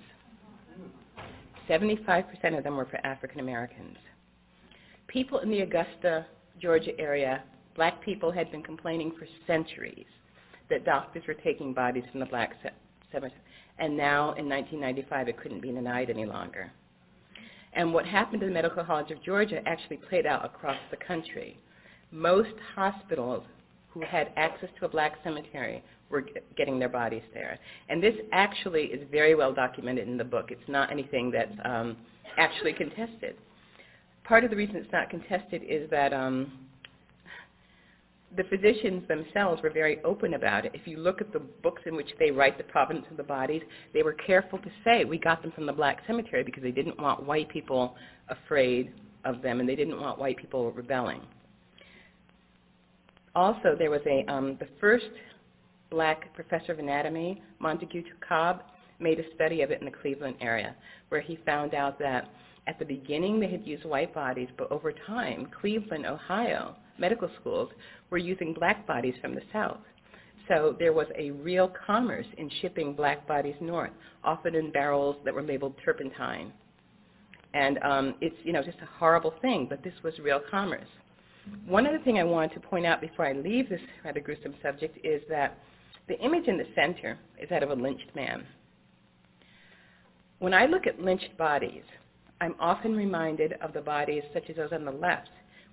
seventy-five percent of them were for African Americans. People in the Augusta, Georgia area, black people had been complaining for centuries that doctors were taking bodies from the black cemetery. And now, in nineteen ninety-five, it couldn't be denied any longer. And what happened to the Medical College of Georgia actually played out across the country. Most hospitals who had access to a black cemetery were getting their bodies there. And this actually is very well documented in the book. It's not anything that's um, actually contested. Part of the reason it's not contested is that um, the physicians themselves were very open about it. If you look at the books in which they write the provenance of the bodies, they were careful to say, we got them from the black cemetery because they didn't want white people afraid of them, and they didn't want white people rebelling. Also, there was a, um, the first black professor of anatomy, Montague Cobb, made a study of it in the Cleveland area, where he found out that at the beginning they had used white bodies, but over time, Cleveland, Ohio, medical schools were using black bodies from the South. So there was a real commerce in shipping black bodies north, often in barrels that were labeled turpentine. And um, it's, you know, just a horrible thing, but this was real commerce. One other thing I wanted to point out before I leave this rather gruesome subject is that the image in the center is that of a lynched man. When I look at lynched bodies, I'm often reminded of the bodies such as those on the left,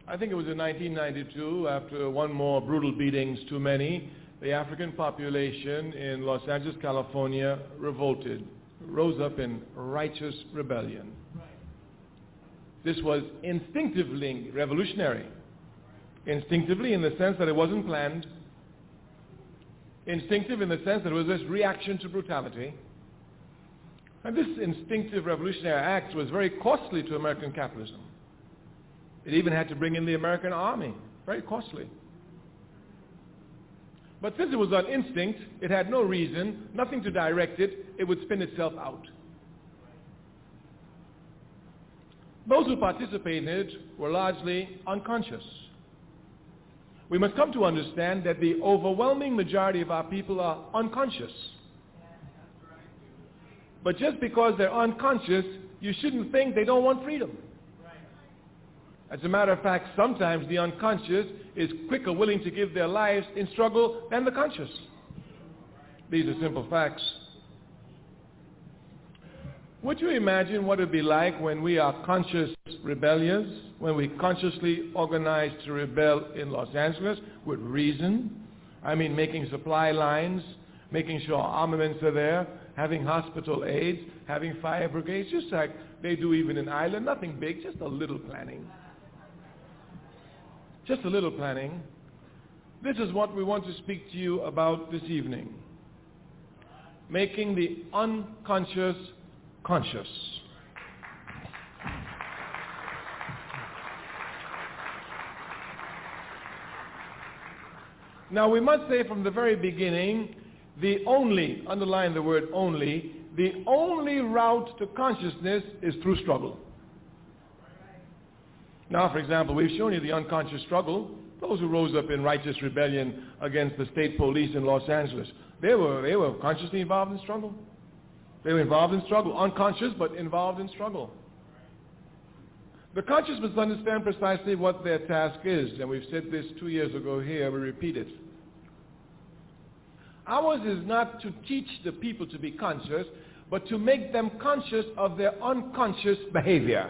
I think it was in nineteen ninety-two, after one more brutal beatings too many, the African population in Los Angeles, California revolted, rose up in righteous rebellion. This was instinctively revolutionary. Instinctively in the sense that it wasn't planned. Instinctive in the sense that it was this reaction to brutality. And this instinctive revolutionary act was very costly to American capitalism. It even had to bring in the American army. Very costly. But since it was on instinct, it had no reason, nothing to direct it, it would spin itself out. Those who participated were largely unconscious. We must come to understand that the overwhelming majority of our people are unconscious. But just because they're unconscious, you shouldn't think they don't want freedom. As a matter of fact, sometimes the unconscious is quicker willing to give their lives in struggle than the conscious. These are simple facts. Would you imagine what it would be like when we are conscious rebellious, when we consciously organize to rebel in Los Angeles with reason? I mean, making supply lines, making sure armaments are there, having hospital aids, having fire brigades, just like they do even in Ireland. Nothing big, just a little planning. Just a little planning. This is what we want to speak to you about this evening. Making the unconscious conscious. Now we must say from the very beginning, the only, underline the word only, the only route to consciousness is through struggle. Now, for example, we've shown you the unconscious struggle. Those who rose up in righteous rebellion against the state police in Los Angeles, they were, they were consciously involved in struggle. They were involved in struggle, unconscious but involved in struggle. The conscious must understand precisely what their task is, and we've said this two years ago here, we repeat it. Ours is not to teach the people to be conscious, but to make them conscious of their unconscious behavior.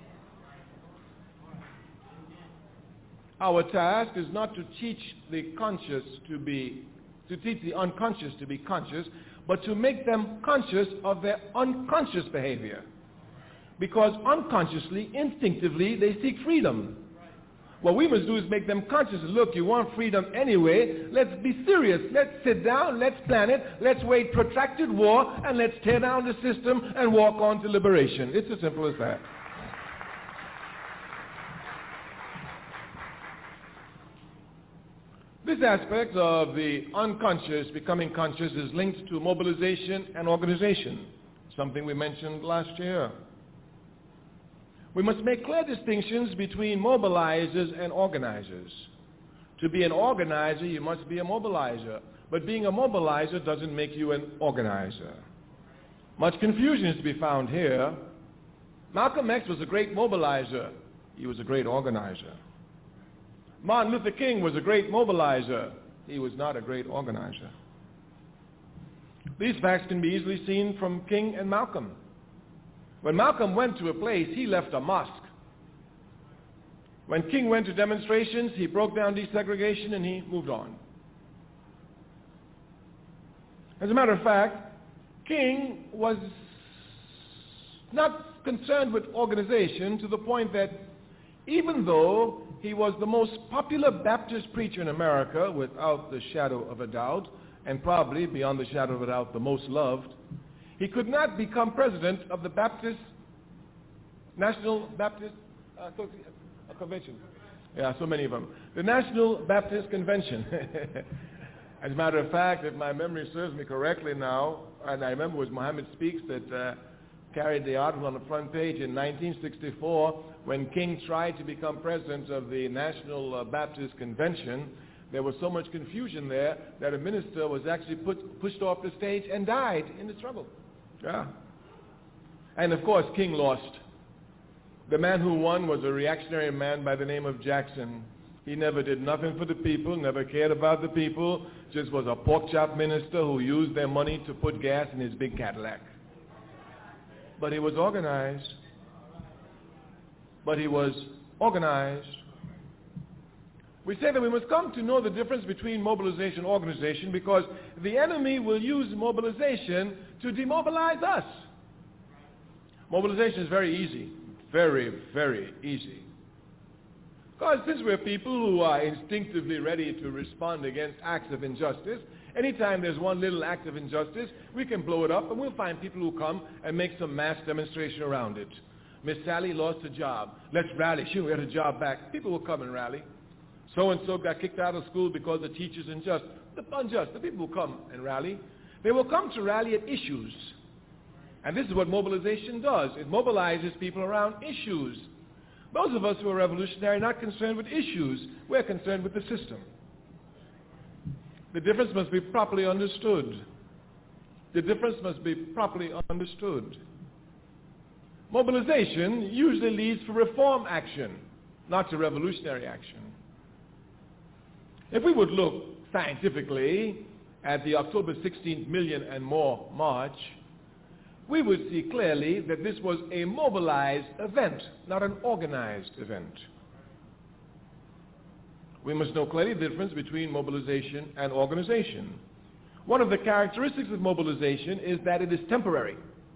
Our task is not to teach the conscious to be, to teach the unconscious to be conscious, but to make them conscious of their unconscious behavior. Because unconsciously, instinctively, they seek freedom. What we must do is make them conscious. Look, you want freedom anyway. Let's be serious. Let's sit down. Let's plan it. Let's wage protracted war, and let's tear down the system and walk on to liberation. It's as simple as that. This aspect of the unconscious becoming conscious is linked to mobilization and organization, something we mentioned last year. We must make clear distinctions between mobilizers and organizers. To be an organizer, you must be a mobilizer. But being a mobilizer doesn't make you an organizer. Much confusion is to be found here. Malcolm X was a great mobilizer. He was a great organizer. Martin Luther King was a great mobilizer. He was not a great organizer. These facts can be easily seen from King and Malcolm. When Malcolm went to a place, he left a mosque. When King went to demonstrations, he broke down desegregation and he moved on. As a matter of fact, King was not concerned with organization to the point that even though he was the most popular Baptist preacher in America, without the shadow of a doubt, and probably, beyond the shadow of a doubt, the most loved, he could not become president of the Baptist, National Baptist uh, Convention. Yeah, so many of them. The National Baptist Convention. As a matter of fact, if my memory serves me correctly now, and I remember it was Muhammad Speaks that uh, carried the article on the front page in nineteen sixty-four, when King tried to become president of the National uh, Baptist Convention. There was so much confusion there that a minister was actually put, pushed off the stage and died in the struggle. Yeah. And of course, King lost. The man who won was a reactionary man by the name of Jackson. He never did nothing for the people, never cared about the people, just was a pork chop minister who used their money to put gas in his big Cadillac. But he was organized. But he was organized. We say that we must come to know the difference between mobilization and organization because the enemy will use mobilization to demobilize us. Mobilization is very easy, very, very easy. Because since we're people who are instinctively ready to respond against acts of injustice, anytime there's one little act of injustice, we can blow it up and we'll find people who come and make some mass demonstration around it. Miss Sally lost a job. Let's rally. She'll get her job back. People will come and rally. So-and-so got kicked out of school because the teacher's unjust. The unjust. The people will come and rally. They will come to rally at issues. And this is what mobilization does. It mobilizes people around issues. Those of us who are revolutionary are not concerned with issues. We're concerned with the system. The difference must be properly understood. The difference must be properly understood. Mobilization usually leads to reform action, not to revolutionary action. If we would look scientifically at the October sixteenth million and more march, we would see clearly that this was a mobilized event, not an organized event. We must know clearly the difference between mobilization and organization. One of the characteristics of mobilization is that it is temporary.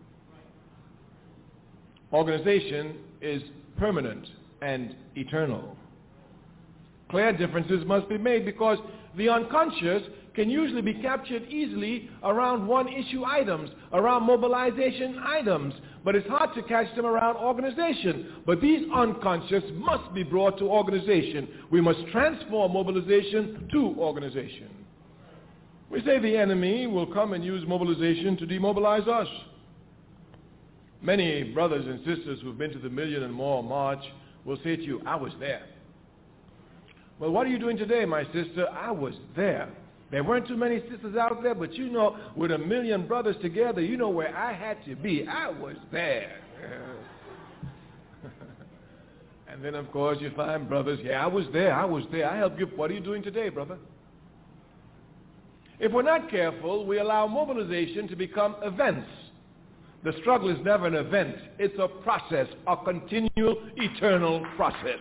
Organization is permanent and eternal. Clear differences must be made because the unconscious can usually be captured easily around one-issue items, around mobilization items, but it's hard to catch them around organization. But these unconscious must be brought to organization. We must transform mobilization to organization. We say the enemy will come and use mobilization to demobilize us. Many brothers and sisters who've been to the Million and More March will say to you, I was there. Well, what are you doing today, my sister? I was there. There weren't too many sisters out there, but you know, with a million brothers together, you know where I had to be. I was there. And then, of course, you find brothers, yeah, I was there, I was there. I helped you. What are you doing today, brother? If we're not careful, we allow mobilization to become events. The struggle is never an event. It's a process, a continual, eternal process.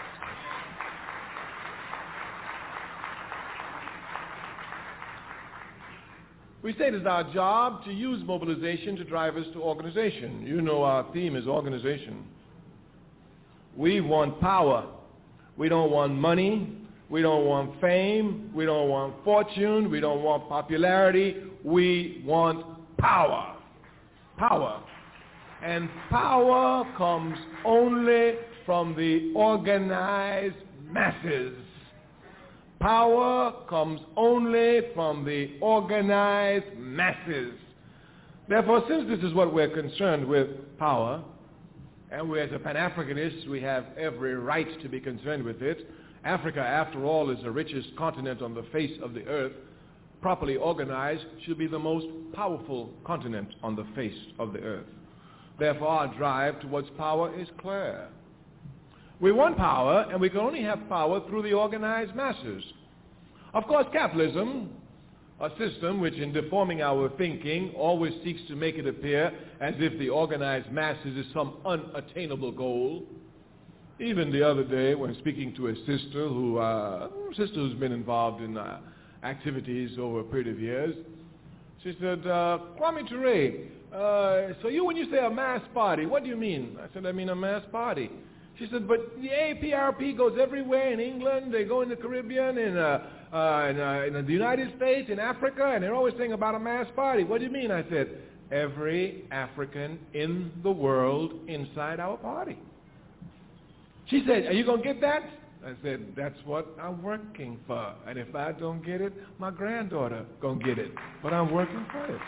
We say it is our job to use mobilization to drive us to organization. You know our theme is organization. We want power. We don't want money. We don't want fame. We don't want fortune. We don't want popularity. We want power. Power. And power comes only from the organized masses. Power comes only from the organized masses. Therefore, since this is what we're concerned with, power, and we as a Pan-Africanist, we have every right to be concerned with it. Africa, after all, is the richest continent on the face of the earth. Properly organized, should be the most powerful continent on the face of the earth. Therefore, our drive towards power is clear. We want power, and we can only have power through the organized masses. Of course, capitalism, a system which in deforming our thinking always seeks to make it appear as if the organized masses is some unattainable goal. Even the other day, when speaking to a sister who, uh, sister who's been involved in uh, activities over a period of years, she said, uh, Kwame Ture, uh, so you, when you say a mass party, what do you mean? I said, I mean a mass party. She said, but the A P R P goes everywhere in England, they go in the Caribbean, in, uh, uh, in, uh, in the United States, in Africa, and they're always saying about a mass party. What do you mean? I said, every African in the world inside our party. She said, are you going to get that? I said, that's what I'm working for. And if I don't get it, my granddaughter going to get it. But I'm working for it.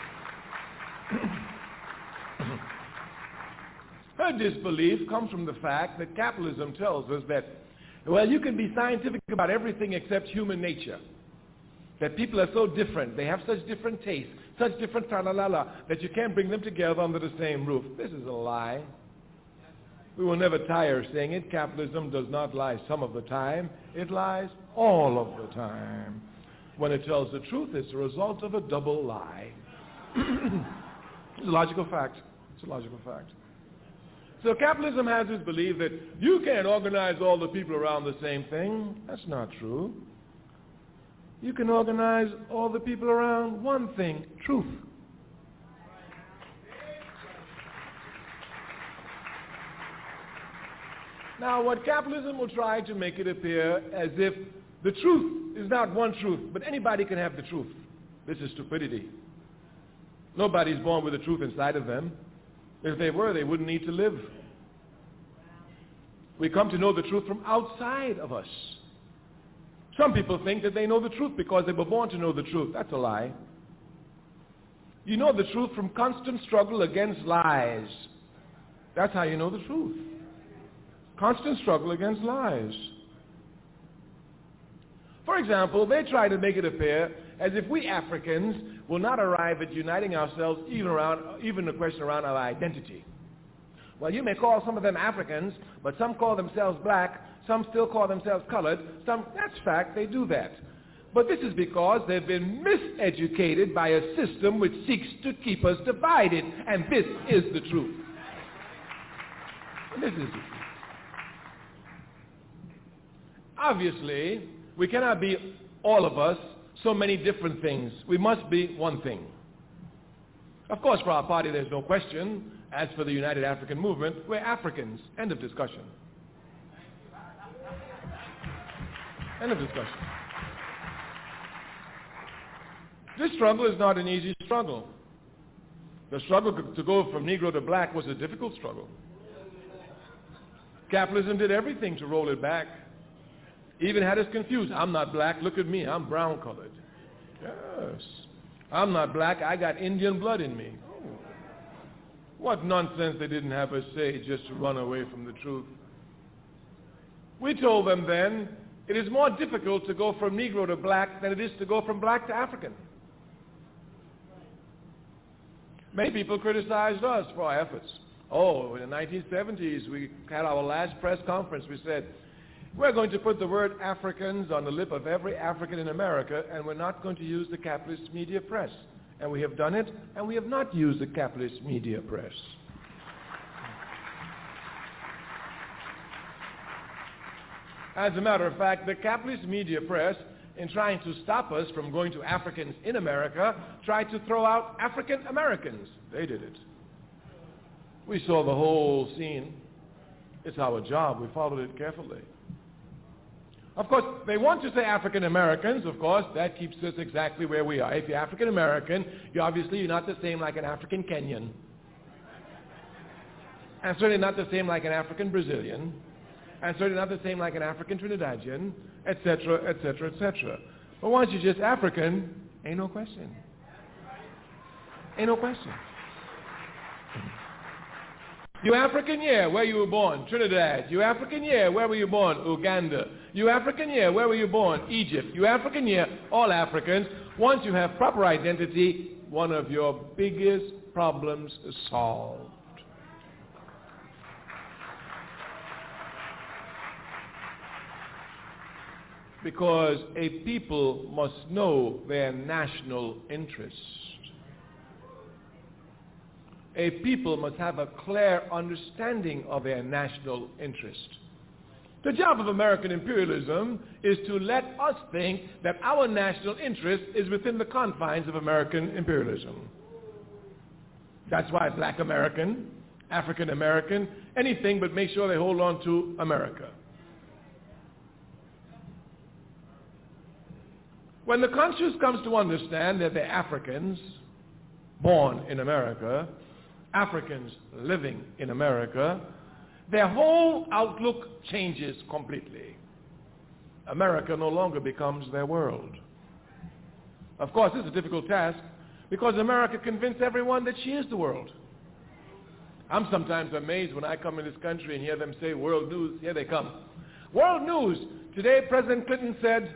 Her disbelief comes from the fact that capitalism tells us that, well, you can be scientific about everything except human nature. That people are so different. They have such different tastes, such different tra-la-la-la, that you can't bring them together under the same roof. This is a lie. We will never tire of saying it. Capitalism does not lie some of the time. It lies all of the time. When it tells the truth, it's a result of a double lie. It's a logical fact. It's a logical fact. So capitalism has this belief that you can't organize all the people around the same thing. That's not true. You can organize all the people around one thing, truth. Now, what capitalism will try to make it appear as if the truth is not one truth, but anybody can have the truth. This is stupidity. Nobody's born with the truth inside of them. If they were, they wouldn't need to live. We come to know the truth from outside of us. Some people think that they know the truth because they were born to know the truth. That's a lie. You know the truth from constant struggle against lies. That's how you know the truth. Constant struggle against lies. For example, they try to make it appear as if we Africans will not arrive at uniting ourselves even around, even the question around our identity. Well, you may call some of them Africans, but some call themselves black, some still call themselves colored, some, that's fact, they do that. But this is because they've been miseducated by a system which seeks to keep us divided, and this is the truth. This is the truth. Obviously, we cannot be, all of us, so many different things. We must be one thing. Of course, for our party, there's no question. As for the United African Movement, we're Africans. End of discussion. End of discussion. This struggle is not an easy struggle. The struggle to go from Negro to black was a difficult struggle. Capitalism did everything to roll it back. Even had us confused. I'm not black, look at me, I'm brown colored. Yes. I'm not black, I got Indian blood in me. Oh. What nonsense they didn't have us say just to run away from the truth. We told them then, it is more difficult to go from Negro to black than it is to go from black to African. Many people criticized us for our efforts. Oh, in the nineteen seventies, we had our last press conference, we said, we're going to put the word Africans on the lip of every African in America, and we're not going to use the capitalist media press. And we have done it, and we have not used the capitalist media press. As a matter of fact, the capitalist media press, in trying to stop us from going to Africans in America, tried to throw out African Americans. They did it. We saw the whole scene. It's our job. We followed it carefully. Of course, they want to say African Americans. Of course, that keeps us exactly where we are. If you're African American, you obviously you're not the same like an African Kenyan. And certainly not the same like an African Brazilian. And certainly not the same like an African Trinidadian, et cetera, et cetera, et cetera. But once you're just African, ain't no question. Ain't no question. You African, yeah, where you were born? Trinidad. You African, yeah, where were you born? Uganda. You African, yeah, where were you born? Egypt. You African, yeah, all Africans. Once you have proper identity, one of your biggest problems is solved. Because a people must know their national interest. A people must have a clear understanding of their national interest. The job of American imperialism is to let us think that our national interest is within the confines of American imperialism. That's why black American, African American, anything but make sure they hold on to America. When the conscious comes to understand that they're Africans, born in America, Africans living in America, their whole outlook changes completely. America no longer becomes their world. Of course, this is a difficult task because America convinced everyone that she is the world. I'm sometimes amazed when I come in this country and hear them say world news. Here they come. World news. Today President Clinton said,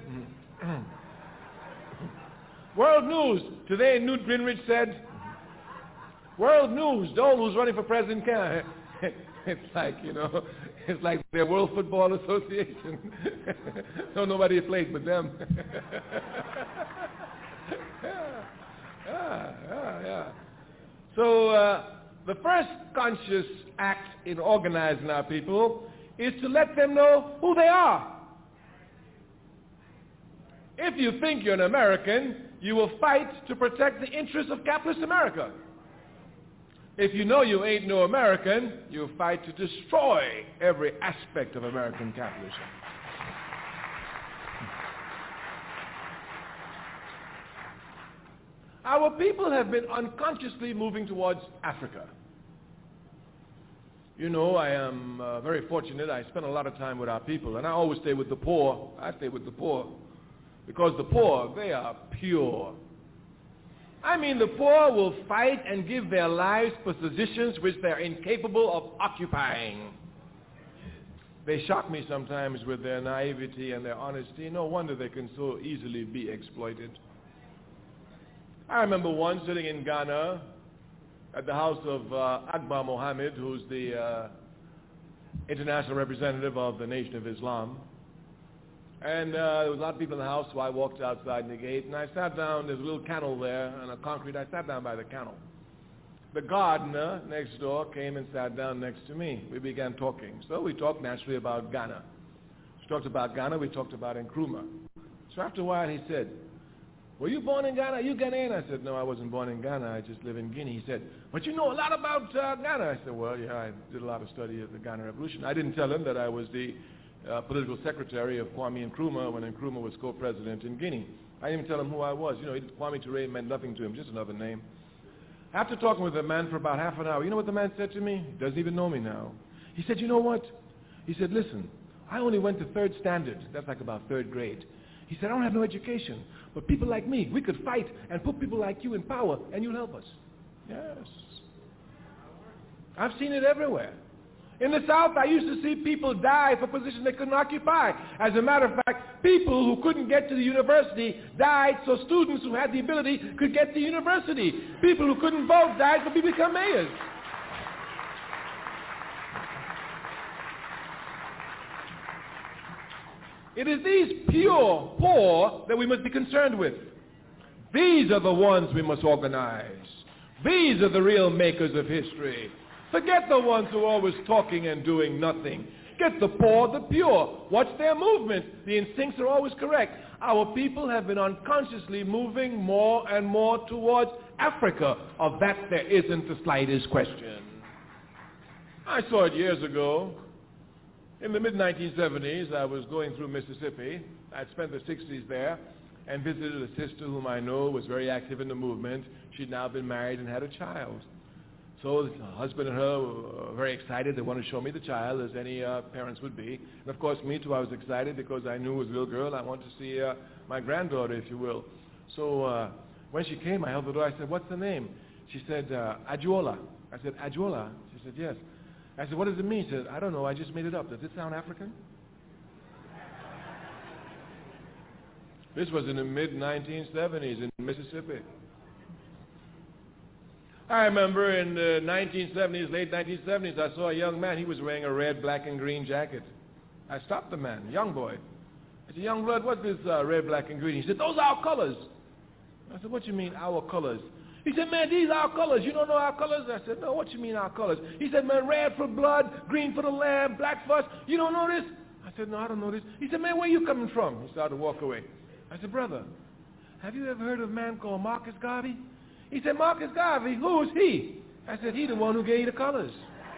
world news. Today Newt Gingrich said, world news, Dole who's running for president can. It's like, you know, it's like the World Football Association. So nobody plays but them. yeah, yeah, yeah, yeah. So uh, The first conscious act in organizing our people is to let them know who they are. If you think you're an American, you will fight to protect the interests of capitalist America. If you know you ain't no American, you'll fight to destroy every aspect of American capitalism. Our people have been unconsciously moving towards Africa. You know, I am uh, very fortunate. I spend a lot of time with our people, and I always stay with the poor. I stay with the poor because the poor, they are pure. I mean, the poor will fight and give their lives for positions which they're incapable of occupying. They shock me sometimes with their naivety and their honesty. No wonder they can so easily be exploited. I remember once sitting in Ghana at the house of uh, Akbar Mohammed, who's the uh, international representative of the Nation of Islam. And uh, there was a lot of people in the house, so I walked outside the gate, and I sat down. There's a little kennel there, and a concrete. I sat down by the kennel. The gardener next door came and sat down next to me. We began talking. So we talked naturally about Ghana. We talked about Ghana. We talked about Nkrumah. So after a while, he said, "Were you born in Ghana? Are you Ghanaian?" I said, "No, I wasn't born in Ghana. I just live in Guinea." He said, "But you know a lot about uh, Ghana." I said, "Well, yeah, I did a lot of study of the Ghana Revolution." I didn't tell him that I was the uh, political secretary of Kwame Nkrumah when Nkrumah was co-president in Guinea. I didn't even tell him who I was. You know, Kwame Ture meant nothing to him, just another name. After talking with the man for about half an hour, you know what the man said to me? He doesn't even know me now. He said, "You know what?" He said, "Listen, I only went to third standard." That's like about third grade. He said, "I don't have no education. But people like me, we could fight and put people like you in power, and you'll help us." Yes. I've seen it everywhere. In the South, I used to see people die for positions they couldn't occupy. As a matter of fact, people who couldn't get to the university died so students who had the ability could get to university. People who couldn't vote died so people become mayors. It is these pure poor that we must be concerned with. These are the ones we must organize. These are the real makers of history. Forget the ones who are always talking and doing nothing. Get the poor, the pure. Watch their movement. The instincts are always correct. Our people have been unconsciously moving more and more towards Africa. Of that there isn't the slightest question. I saw it years ago. In the mid nineteen seventies, I was going through Mississippi. I'd spent the sixties there and visited a sister whom I know was very active in the movement. She'd now been married and had a child. So the husband and her were very excited. They wanted to show me the child, as any uh, parents would be. And of course, me too, I was excited because I knew it was a little girl. I wanted to see uh, my granddaughter, if you will. So uh, when she came, I held the door. I said, "What's the name?" She said, uh, Adjola. I said, "Adjola?" She said, "Yes." I said, "What does it mean?" She said, "I don't know. I just made it up. Does it sound African?" This was in the mid nineteen seventies in Mississippi. I remember in the nineteen seventies, late nineteen seventies, I saw a young man. He was wearing a red, black, and green jacket. I stopped the man, young boy. I said, "Young blood, what's this uh, red, black, and green?" He said, "Those are our colors." I said, "What you mean, our colors?" He said, "Man, these are our colors. You don't know our colors?" I said, "No, what you mean, our colors?" He said, "Man, red for blood, green for the lamb, black for us. You don't know this?" I said, "No, I don't know this." He said, "Man, where you coming from?" He started to walk away. I said, "Brother, have you ever heard of a man called Marcus Garvey?" He said, "Marcus Garvey, who is he?" I said, "He the one who gave you the colors."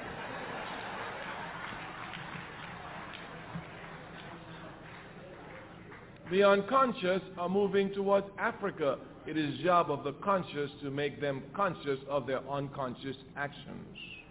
The unconscious are moving towards Africa. It is the job of the conscious to make them conscious of their unconscious actions.